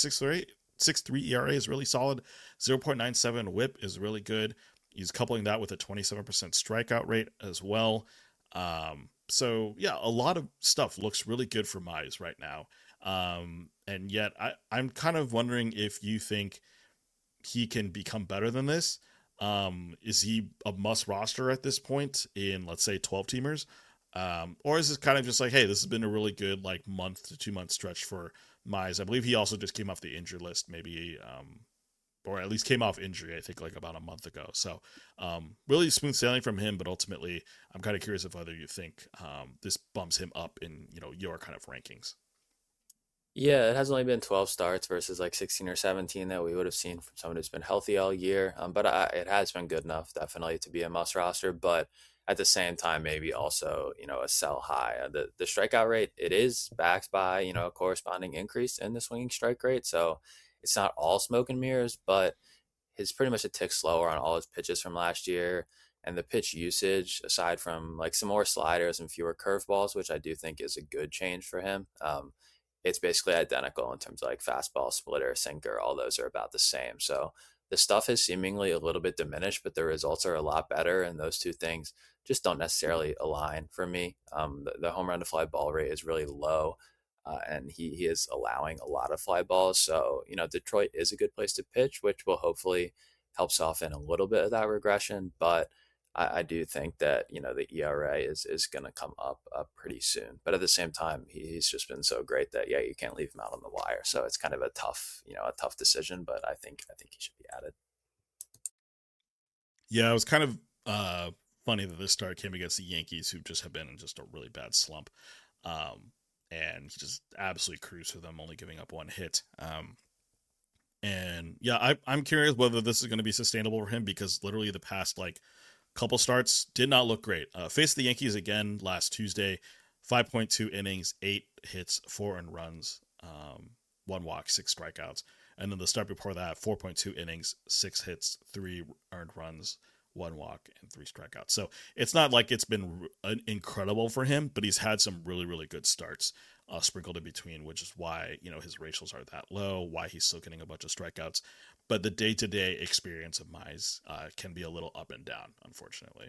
2.63 ERA is really solid. 0.97 whip is really good. He's coupling that with a 27% strikeout rate as well. So yeah, a lot of stuff looks really good for Mize right now. And yet I'm kind of wondering if you think he can become better than this. Is he a must roster at this point in, let's say, 12 teamers? Or is this kind of just like, hey, this has been a really good month to 2 month stretch for Mize? I believe he also just came off the injured list, maybe, or at least came off injury, I think about a month ago. So really smooth sailing from him, but ultimately I'm kind of curious of whether you think this bumps him up in, your kind of rankings. Yeah, it has only been 12 starts versus 16 or 17 that we would have seen from someone who's been healthy all year. But it has been good enough, definitely, to be a must roster. But at the same time, maybe also, a sell high. The strikeout rate, it is backed by, a corresponding increase in the swinging strike rate. So it's not all smoke and mirrors, but he's pretty much a tick slower on all his pitches from last year. And the pitch usage, aside from some more sliders and fewer curveballs, which I do think is a good change for him. It's basically identical in terms of fastball, splitter, sinker, all those are about the same. So the stuff is seemingly a little bit diminished, but the results are a lot better. And those two things just don't necessarily align for me. The home run to fly ball rate is really low, and he is allowing a lot of fly balls. So, Detroit is a good place to pitch, which will hopefully help soften a little bit of that regression. But I do think that the ERA is going to come up pretty soon. But at the same time, he's just been so great that you can't leave him out on the wire. So it's kind of a tough decision. But I think he should be added. Yeah, it was kind of funny that this start came against the Yankees, who just have been in just a really bad slump, and he just absolutely cruised for them, only giving up 1 hit. And yeah, I'm curious whether this is going to be sustainable for him, because literally the past couple starts did not look great. Faced the Yankees again last Tuesday, 5.2 innings, 8 hits, 4 earned runs, 1 walk, 6 strikeouts. And then the start before that, 4.2 innings, 6 hits, 3 earned runs, 1 walk, and 3 strikeouts. So it's not like it's been incredible for him, but he's had some really, really good starts sprinkled in between, which is why, his ratios are that low, why he's still getting a bunch of strikeouts. But the day-to-day experience of Mize can be a little up and down, unfortunately.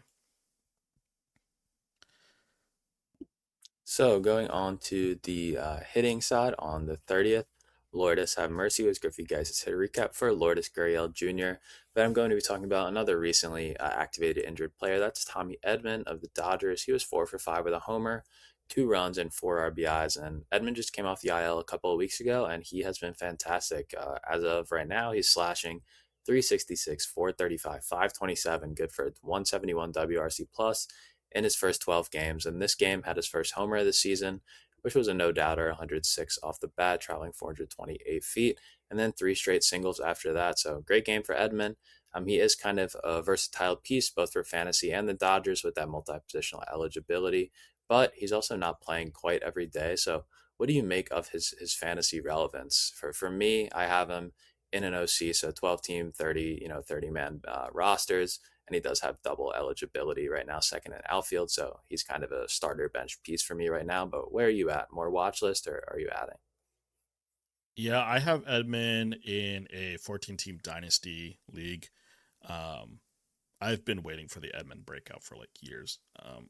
So going on to the hitting side on the 30th, Lourdes have mercy was good for you guys' hit recap for Lourdes Gurriel Jr. But I'm going to be talking about another recently activated injured player. That's Tommy Edman of the Dodgers. He was 4 for 5 with a homer, 2 runs, and 4 RBIs. And Edman just came off the IL a couple of weeks ago, and he has been fantastic. As of right now, he's slashing 366, 435, 527, good for 171 WRC plus in his first 12 games. And this game had his first homer of the season, which was a no doubter, 106 off the bat, traveling 428 feet, and then 3 straight singles after that. So great game for Edman. He is kind of a versatile piece, both for fantasy and the Dodgers with that multi-positional eligibility, but he's also not playing quite every day. So what do you make of his fantasy relevance? For me, I have him in an OC, so 12 team, 30 man rosters, and he does have double eligibility right now, second in outfield. So he's kind of a starter bench piece for me right now. But where are you at? More watch list, or are you adding? Yeah, I have Edman in a 14-team dynasty league. Um, I've been waiting for the Edman breakout for like years.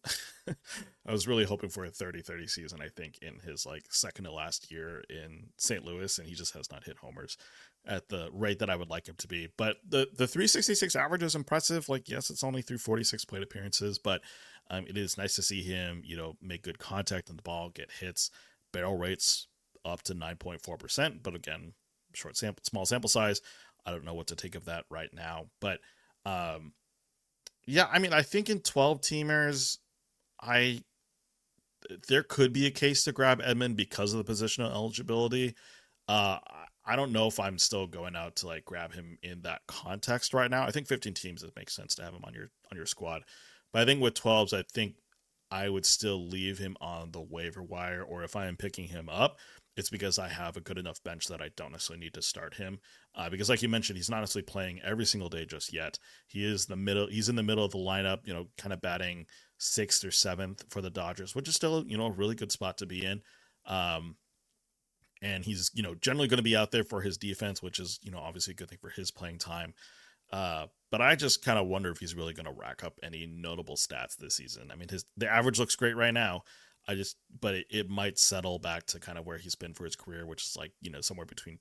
I was really hoping for a 30-30 season, I think, in his like second to last year in St. Louis, and he just has not hit homers at the rate that I would like him to be. But the 366 average is impressive. Like, yes, it's only through 46 plate appearances, but it is nice to see him, make good contact on the ball, get hits, barrel rates up to 9.4%. But again, small sample size. I don't know what to take of that right now, but um, yeah, I mean, I think in 12 teamers, I there could be a case to grab Edman because of the positional eligibility. Uh, I don't know if I'm still going out to like grab him in that context right now. I think 15 teams, it makes sense to have him on your squad, but I think with 12s, I think I would still leave him on the waiver wire, or if I am picking him up, it's because I have a good enough bench that I don't necessarily need to start him. Because, like you mentioned, he's not necessarily playing every single day just yet. He's in the middle of the lineup, kind of batting sixth or seventh for the Dodgers, which is still, a really good spot to be in. Um, and he's, generally going to be out there for his defense, which is, obviously a good thing for his playing time. But I just kind of wonder if he's really going to rack up any notable stats this season. I mean, the average looks great right now. But it might settle back to kind of where he's been for his career, which is like, somewhere between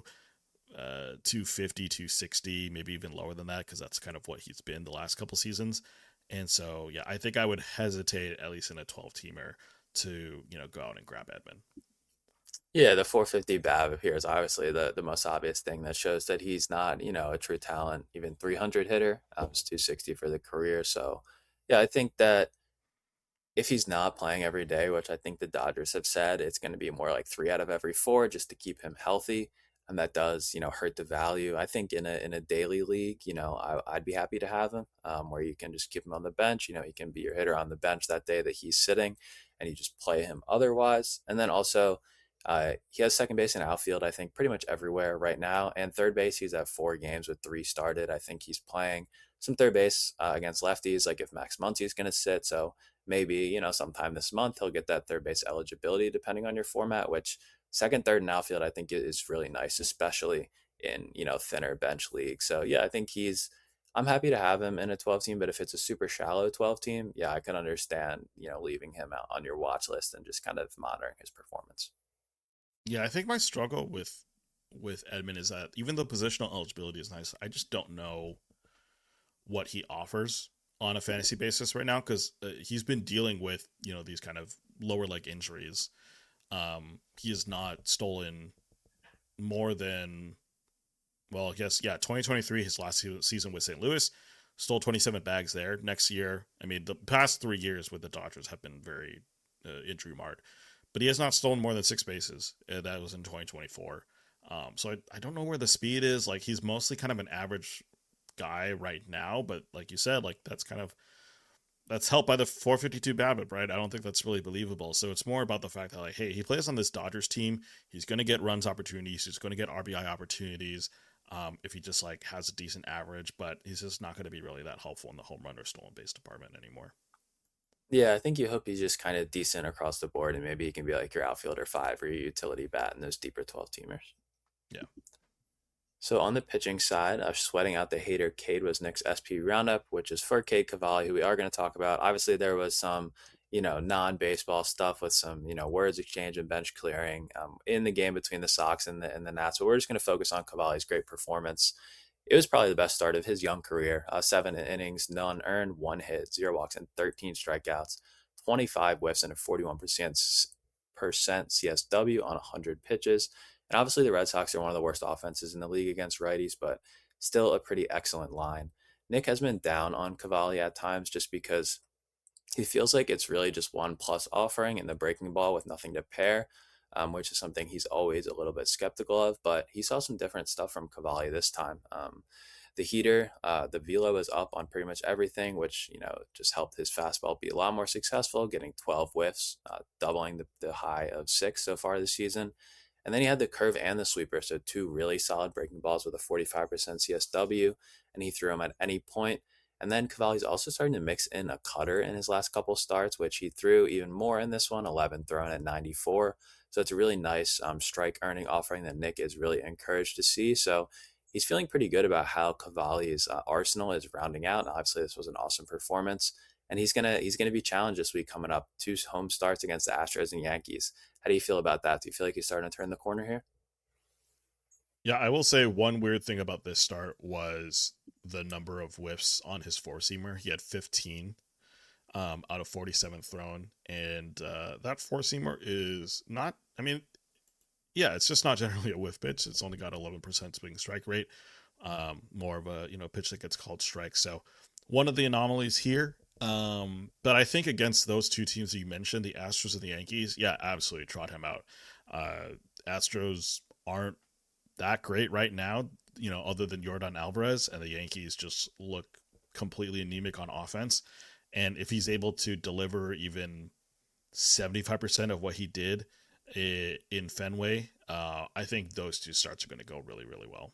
250, 260, maybe even lower than that, because that's kind of what he's been the last couple seasons. And so, yeah, I think I would hesitate, at least in a 12 teamer, to, go out and grab Edman. Yeah, the 450 BAV here is obviously the most obvious thing that shows that he's not, a true talent, even 300 hitter. It's 260 for the career. So, yeah, I think that if he's not playing every day, which I think the Dodgers have said, it's going to be more like 3 out of every 4 just to keep him healthy. And that does, hurt the value. I think in a daily league, I'd be happy to have him where you can just keep him on the bench. He can be your hitter on the bench that day that he's sitting, and you just play him otherwise. And then also, he has second base and outfield, I think, pretty much everywhere right now. And third base, he's at 4 games with 3 started. I think he's playing some third base against lefties, like if Max Muncy is going to sit. So maybe, sometime this month he'll get that third base eligibility depending on your format, which second, third, and outfield I think is really nice, especially in, thinner bench leagues. So yeah, I think I'm happy to have him in a 12 team, but if it's a super shallow 12 team, yeah, I can understand, leaving him out on your watch list and just kind of monitoring his performance. Yeah, I think my struggle with Edman is that even though positional eligibility is nice, I just don't know what he offers on a fantasy basis right now, because he's been dealing with these kind of lower leg injuries. He has not stolen more than, well, I guess, yeah, 2023, his last season with St. Louis, stole 27 bags there. Next year, I mean, the past 3 years with the Dodgers have been very injury marred, but he has not stolen more than 6 bases. That was in 2024. So I don't know where the speed is. Like, he's mostly kind of an average guy right now, but like you said, like that's helped by the 452 BABIP, right? I don't think that's really believable. So it's more about the fact that, like, hey, he plays on this Dodgers team. He's going to get runs opportunities. He's going to get RBI opportunities if he just like has a decent average, but he's just not going to be really that helpful in the home run or stolen base department anymore. Yeah, I think you hope he's just kind of decent across the board, and maybe he can be like your outfielder five or your utility bat in those deeper 12 teamers. Yeah. So on the pitching side, sweating out the hater, Cade was Nick's SP roundup, which is for Cade Cavalli, who we are going to talk about. Obviously, there was some, non-baseball stuff with some, words exchange and bench clearing in the game between the Sox and the Nats. But we're just going to focus on Cavalli's great performance. It was probably the best start of his young career. 7 innings, none earned, 1 hit, 0 walks, and 13 strikeouts, 25 whiffs, and a 41% CSW on 100 pitches. And obviously, the Red Sox are one of the worst offenses in the league against righties, but still a pretty excellent line. Nick has been down on Cavalli at times just because he feels like it's really just one plus offering in the breaking ball with nothing to pair, which is something he's always a little bit skeptical of. But he saw some different stuff from Cavalli this time. The heater, the velo was up on pretty much everything, which just helped his fastball be a lot more successful, getting 12 whiffs, doubling the high of 6 so far this season. And then he had the curve and the sweeper, so two really solid breaking balls with a 45% CSW, and he threw them at any point. And then Cavalli's also starting to mix in a cutter in his last couple starts, which he threw even more in this one, 11 thrown at 94. So it's a really nice strike earning offering that Nick is really encouraged to see. So he's feeling pretty good about how Cavalli's arsenal is rounding out. And obviously, this was an awesome performance. And he's gonna be challenged this week coming up. Two home starts against the Astros and Yankees. How do you feel about that? Do you feel like he's starting to turn the corner here? Yeah, I will say one weird thing about this start was the number of whiffs on his four seamer. He had 15 out of 47 thrown, and that four seamer is not. I mean, yeah, it's just not generally a whiff pitch. It's only got 11% swing strike rate. More of a pitch that gets called strike. So one of the anomalies here. But I think against those two teams that you mentioned, the Astros and the Yankees, yeah, absolutely trot him out. Astros aren't that great right now, other than Jordan Alvarez, and the Yankees just look completely anemic on offense. And if he's able to deliver even 75% of what he did in Fenway, I think those two starts are going to go really, really well.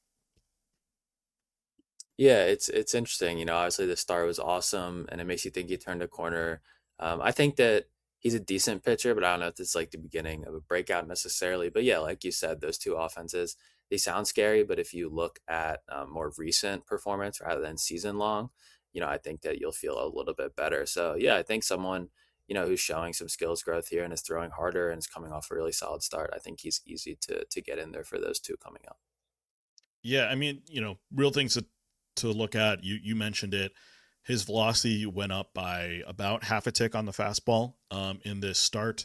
Yeah, it's interesting. Obviously the start was awesome, and it makes you think he turned a corner. I think that he's a decent pitcher, but I don't know if it's like the beginning of a breakout necessarily. But yeah, like you said, those two offenses, they sound scary, but if you look at more recent performance rather than season long, I think that you'll feel a little bit better. So yeah, I think someone who's showing some skills growth here and is throwing harder and is coming off a really solid start. I think he's easy to get in there for those two coming up. Yeah, I mean, real things to look at. You mentioned it. His velocity went up by about half a tick on the fastball in this start.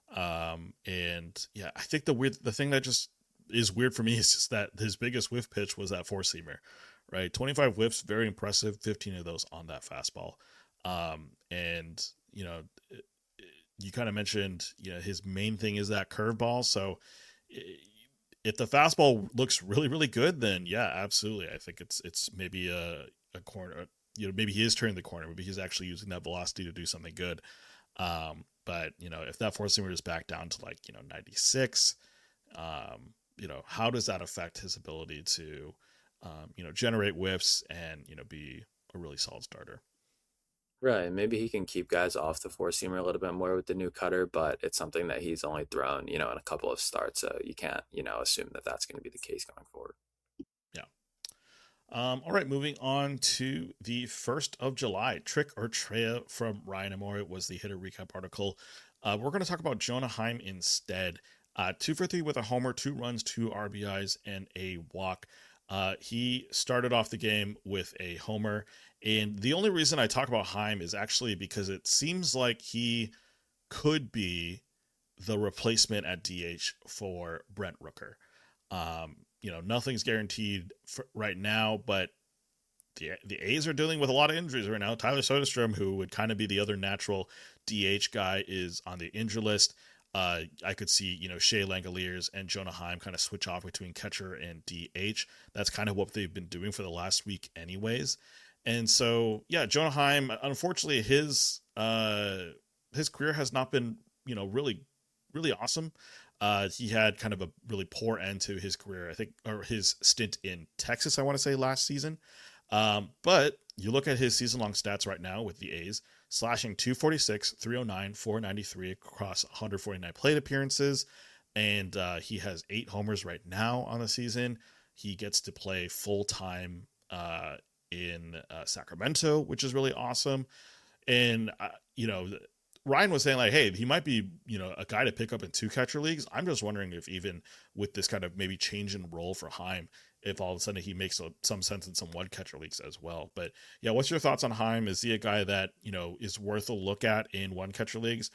And yeah, I think the thing that just is weird for me is just that his biggest whiff pitch was that four seamer, right? 25 whiffs, very impressive. 15 of those on that fastball. And you kind of mentioned, his main thing is that curveball. So if the fastball looks really, really good, then yeah, absolutely. I think it's maybe a corner. Maybe he is turning the corner. Maybe he's actually using that velocity to do something good. But if that four seamer is back down to 96, how does that affect his ability to, generate whiffs and be a really solid starter? Right. Maybe he can keep guys off the four seamer a little bit more with the new cutter, but it's something that he's only thrown, in a couple of starts. So you can't, assume that that's going to be the case going forward. Yeah. All right, moving on to the 1st of July. Trick or Trea from Ryan Amore was the hitter recap article. We're going to talk about Jonah Heim instead. 2 for 3 with a homer, 2 runs, 2 RBIs, and a walk. He started off the game with a homer. And the only reason I talk about Heim is actually because it seems like he could be the replacement at DH for Brent Rooker. Nothing's guaranteed for right now, but the A's are dealing with a lot of injuries right now. Tyler Soderstrom, who would kind of be the other natural DH guy, is on the injury list. I could see, Shea Langoliers and Jonah Heim kind of switch off between catcher and DH. That's kind of what they've been doing for the last week anyways. And so, yeah, Jonah Heim, unfortunately, his career has not been, really, really awesome. He had kind of a really poor end to his career, I think, or his stint in Texas, I want to say, last season. But you look at his season-long stats right now with the A's, slashing 246, 309, 493 across 149 plate appearances. And he has 8 homers right now on the season. He gets to play full time in Sacramento, which is really awesome. And, Ryan was saying like, hey, he might be, a guy to pick up in 2 catcher leagues. I'm just wondering if even with this kind of maybe change in role for Heim, if all of a sudden he makes some sense in some 1 catcher leagues as well. But yeah, what's your thoughts on Heim? Is he a guy that, is worth a look at in 1 catcher leagues?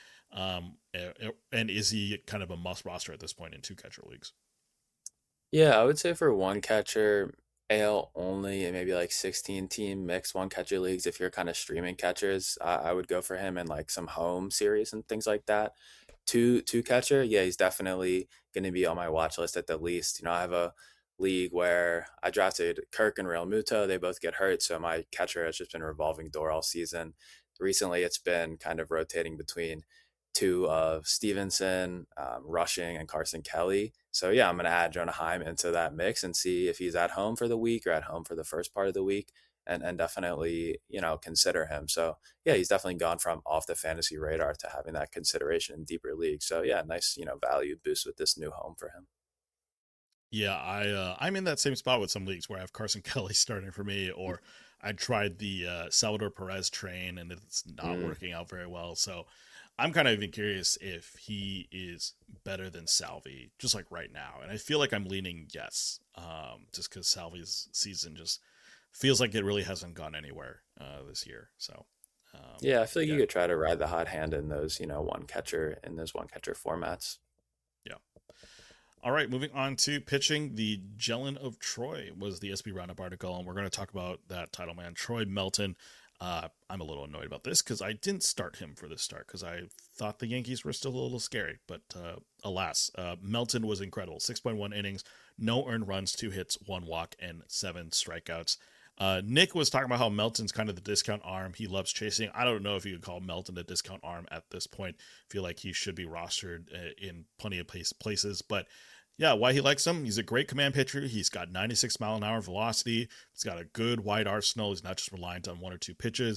And is he kind of a must roster at this point in 2 catcher leagues? Yeah, I would say for one catcher, AL only and maybe like 16 team mixed one catcher leagues. If you're kind of streaming catchers, I would go for him in like some home series and things like that. Two catcher, yeah, he's definitely going to be on my watch list at the least. I have a league where I drafted Kirk and Real Muto. They both get hurt, so my catcher has just been revolving door all season. Recently, it's been kind of rotating between two of Stevenson, Rushing, and Carson Kelly. So yeah, I'm going to add Jonah Heim into that mix and see if he's at home for the week or at home for the first part of the week, and definitely consider him. So yeah, he's definitely gone from off the fantasy radar to having that consideration in deeper leagues. So yeah, nice value boost with this new home for him. Yeah, I'm in that same spot with some leagues where I have Carson Kelly starting for me, or I tried the Salvador Perez train and it's not Mm. working out very well. So I'm kind of even curious if he is better than Salvi, just like right now. And I feel like I'm leaning yes, just because Salvi's season just feels like it really hasn't gone anywhere this year. So Yeah, I feel like you yeah, could try to ride the hot hand in those one catcher in those one catcher formats. yeah. All right, moving on to pitching. The Jelen of Troy was the SB Roundup article, and we're going to talk about that title man, Troy Melton. I'm a little annoyed about this because I didn't start him for this start because I thought the Yankees were still a little scary. But alas, Melton was incredible. 6.1 innings, no earned runs, 2 hits, 1 walk, and 7 strikeouts. Nick was talking about how Melton's kind of the discount arm. He loves chasing. I don't know if you could call Melton a discount arm at this point. I feel like he should be rostered in plenty of places, but yeah, why he likes him. He's a great command pitcher. He's got 96-mile-an-hour velocity. He's got a good wide arsenal. He's not just reliant on 1 or 2 pitches.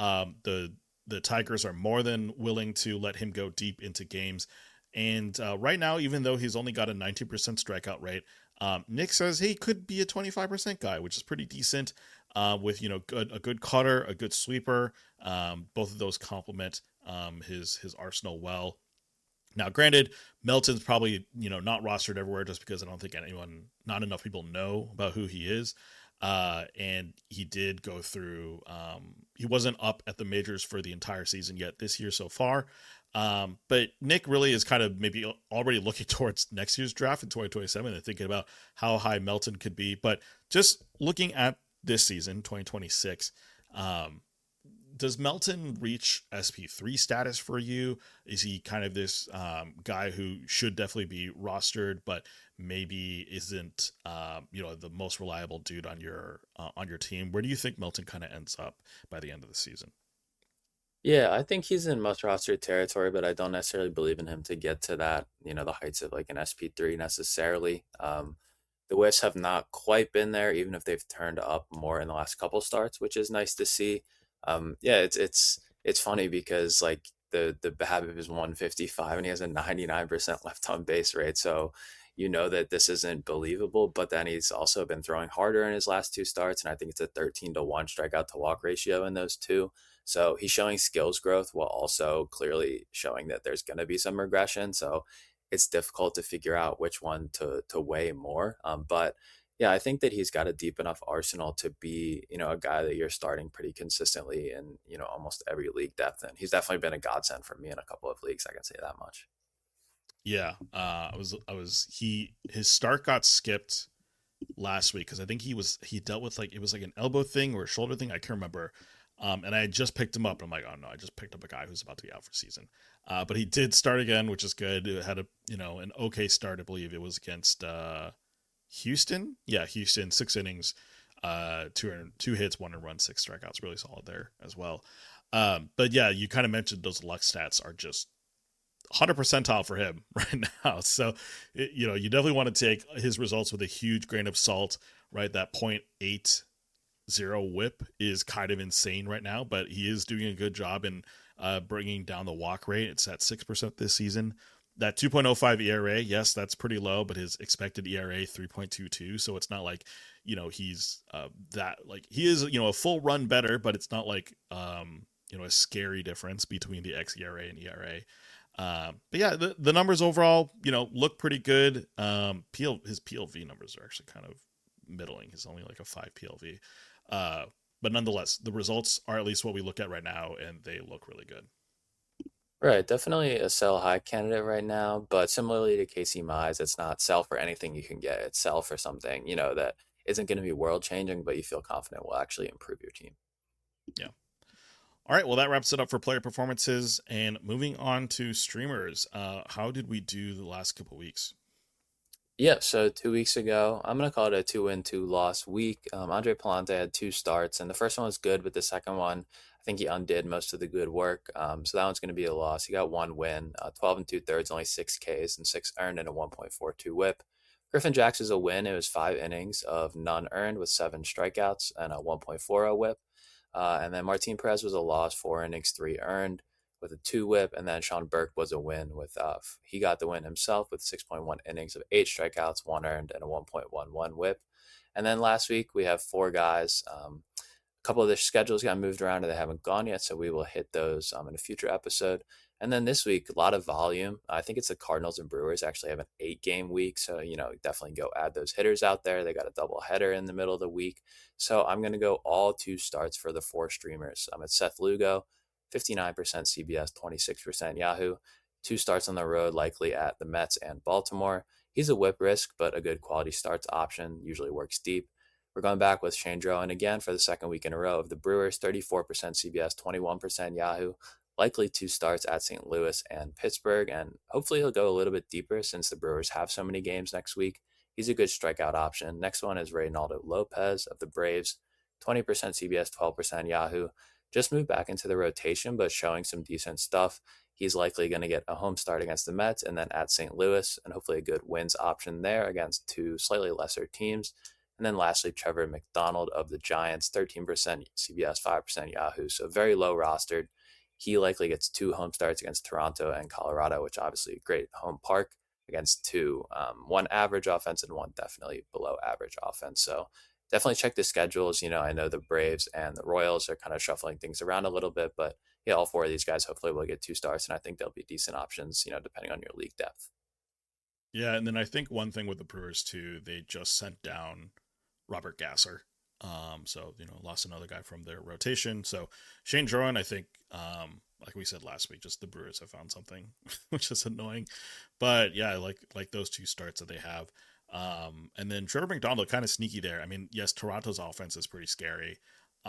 The Tigers are more than willing to let him go deep into games. And right now, even though he's only got a 19% strikeout rate, Nick says he could be a 25% guy, which is pretty decent. With a good cutter, a good sweeper. Both of those complement his arsenal well. Now, granted, Melton's probably not rostered everywhere just because I don't think not enough people know about who he is. And he did go through. He wasn't up at the majors for the entire season yet this year so far. But Nick really is kind of maybe already looking towards next year's draft in 2027 and thinking about how high Melton could be. But just looking at this season, 2026, does Melton reach SP3 status for you? Is he kind of this guy who should definitely be rostered, but maybe isn't the most reliable dude on your team? Where do you think Melton kind of ends up by the end of the season? Yeah, I think he's in must roster territory, but I don't necessarily believe in him to get to that, the heights of like an SP3 necessarily. The Whiffs have not quite been there, even if they've turned up more in the last couple starts, which is nice to see. Yeah, it's funny because like the BABIP is 155 and he has a 99% left on base rate, so that this isn't believable. But then he's also been throwing harder in his last 2 starts, and I think it's a 13-to-1 strikeout to walk ratio in those two. So he's showing skills growth while also clearly showing that there's going to be some regression. So it's difficult to figure out which one to weigh more. But yeah, I think that he's got a deep enough arsenal to be, a guy that you're starting pretty consistently in, almost every league depth. And he's definitely been a godsend for me in a couple of leagues. I can say that much. Yeah, his start got skipped last week because I think he dealt with like it was like an elbow thing or a shoulder thing. I can't remember. And I had just picked him up. And I'm like, oh no, I just picked up a guy who's about to be out for season. But he did start again, which is good. It had an okay start. I believe it was against Houston. Yeah, Houston, 6 innings, 2 hits, 1 run, 6 strikeouts. Really solid there as well. But yeah, you kind of mentioned those luck stats are just 100 percentile for him right now. So, you definitely want to take his results with a huge grain of salt, right? That 0.8 .0 whip is kind of insane right now, but he is doing a good job in bringing down the walk rate. It's at 6% this season. That 2.05 ERA, yes, that's pretty low, but his expected ERA 3.22. So it's not like, he's that like he is, a full run better, but it's not like, a scary difference between the xERA and ERA. But yeah, the numbers overall, look pretty good. His PLV numbers are actually kind of middling. He's only like a 5 PLV. But nonetheless, the results are at least what we look at right now, and they look really good. Right, definitely a sell high candidate right now, but similarly to Casey Mize, it's not sell for anything you can get. It's sell for something, that isn't going to be world changing, but you feel confident will actually improve your team. Yeah. All right, well, that wraps it up for player performances. And moving on to streamers, how did we do the last couple weeks? Yeah, so 2 weeks ago, I'm going to call it a 2-win, 2-loss week. Andre Palante had 2 starts, and the first one was good, but the second one, I think he undid most of the good work. So that one's going to be a loss. He got 1 win, 12 and 2/3, only 6 Ks and 6 earned and a 1.42 whip. Griffin Jax is a win. It was 5 innings of none earned with 7 strikeouts and a 1.40 whip. And then Martin Perez was a loss, 4 innings, 3 earned with a 2 whip. And then Sean Burke was a win with, he got the win himself with 6.1 innings of 8 strikeouts, 1 earned, and a 1.11 whip. And then last week we have 4 guys. A couple of their schedules got moved around and they haven't gone yet, so we will hit those in a future episode. And then this week, a lot of volume. I think it's the Cardinals and Brewers actually have an 8-game week, so definitely go add those hitters out there. They got a double header in the middle of the week, so I'm going to go all 2 starts for the 4 streamers. I'm at Seth Lugo, 59% CBS, 26% Yahoo. 2 starts on the road, likely at the Mets and Baltimore. He's a whip risk, but a good quality starts option. Usually works deep. We're going back with Shane Drowan again for the second week in a row of the Brewers, 34% CBS, 21% Yahoo. Likely 2 starts at St. Louis and Pittsburgh, and hopefully he'll go a little bit deeper since the Brewers have so many games next week. He's a good strikeout option. Next one is Reynaldo Lopez of the Braves, 20% CBS, 12% Yahoo. Just moved back into the rotation, but showing some decent stuff. He's likely going to get a home start against the Mets and then at St. Louis, and hopefully a good wins option there against 2 slightly lesser teams. And then lastly, Trevor McDonald of the Giants, 13% CBS, 5% Yahoo. So very low rostered. He likely gets 2 home starts against Toronto and Colorado, which obviously a great home park against 2, one average offense and one definitely below average offense. So definitely check the schedules. I know the Braves and the Royals are kind of shuffling things around a little bit, but yeah, all 4 of these guys hopefully will get 2 starts, and I think they'll be decent options, depending on your league depth. Yeah, and then I think one thing with the Brewers too, they just sent down Robert Gasser. So, lost another guy from their rotation. So Shane Drowan, I think, like we said last week, just the Brewers have found something, which is annoying. But yeah, like those 2 starts that they have. And then Trevor McDonald, kind of sneaky there. I mean, yes, Toronto's offense is pretty scary,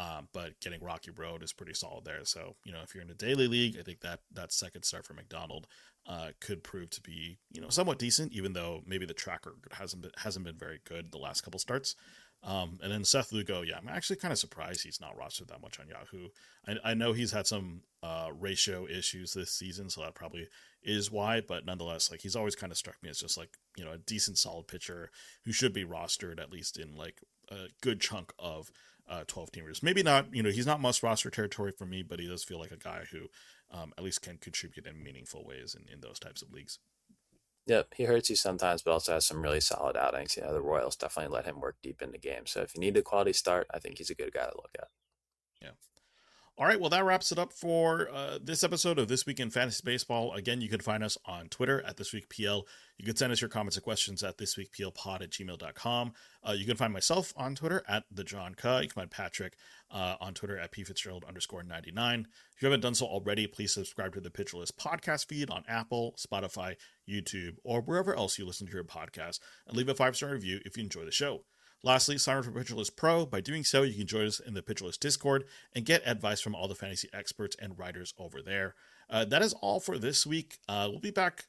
but getting Rocky Road is pretty solid there. So, if you're in a daily league, I think that second start for McDonald could prove to be, somewhat decent, even though maybe the tracker hasn't been very good the last couple starts. And then Seth Lugo, yeah, I'm actually kind of surprised he's not rostered that much on Yahoo. I know he's had some ratio issues this season, so that probably is why, but nonetheless, like, he's always kind of struck me as just like, a decent solid pitcher who should be rostered at least in like a good chunk of 12 teamers. Maybe not, he's not must roster territory for me, but he does feel like a guy who at least can contribute in meaningful ways in those types of leagues. Yep, he hurts you sometimes, but also has some really solid outings. The Royals definitely let him work deep in the game. So if you need a quality start, I think he's a good guy to look at. Yeah. All right, well, that wraps it up for this episode of This Week in Fantasy Baseball. Again, you can find us on Twitter at ThisWeekPL. You can send us your comments and questions at thisweekplpod@gmail.com. You can find myself on Twitter at TheJohnK. You can find Patrick on Twitter at pfitzgerald_99. If you haven't done so already, please subscribe to the Pitcher List podcast feed on Apple, Spotify, YouTube, or wherever else you listen to your podcast, and leave a 5-star review if you enjoy the show. Lastly, sign up for Pitcher List Pro. By doing so, you can join us in the Pitcher List Discord and get advice from all the fantasy experts and writers over there. That is all for this week. We'll be back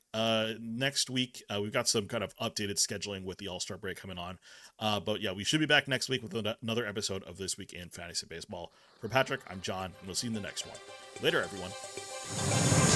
next week. We've got some kind of updated scheduling with the All-Star break coming on. But yeah, we should be back next week with another episode of This Week in Fantasy Baseball. For Patrick, I'm John, and we'll see you in the next one. Later, everyone.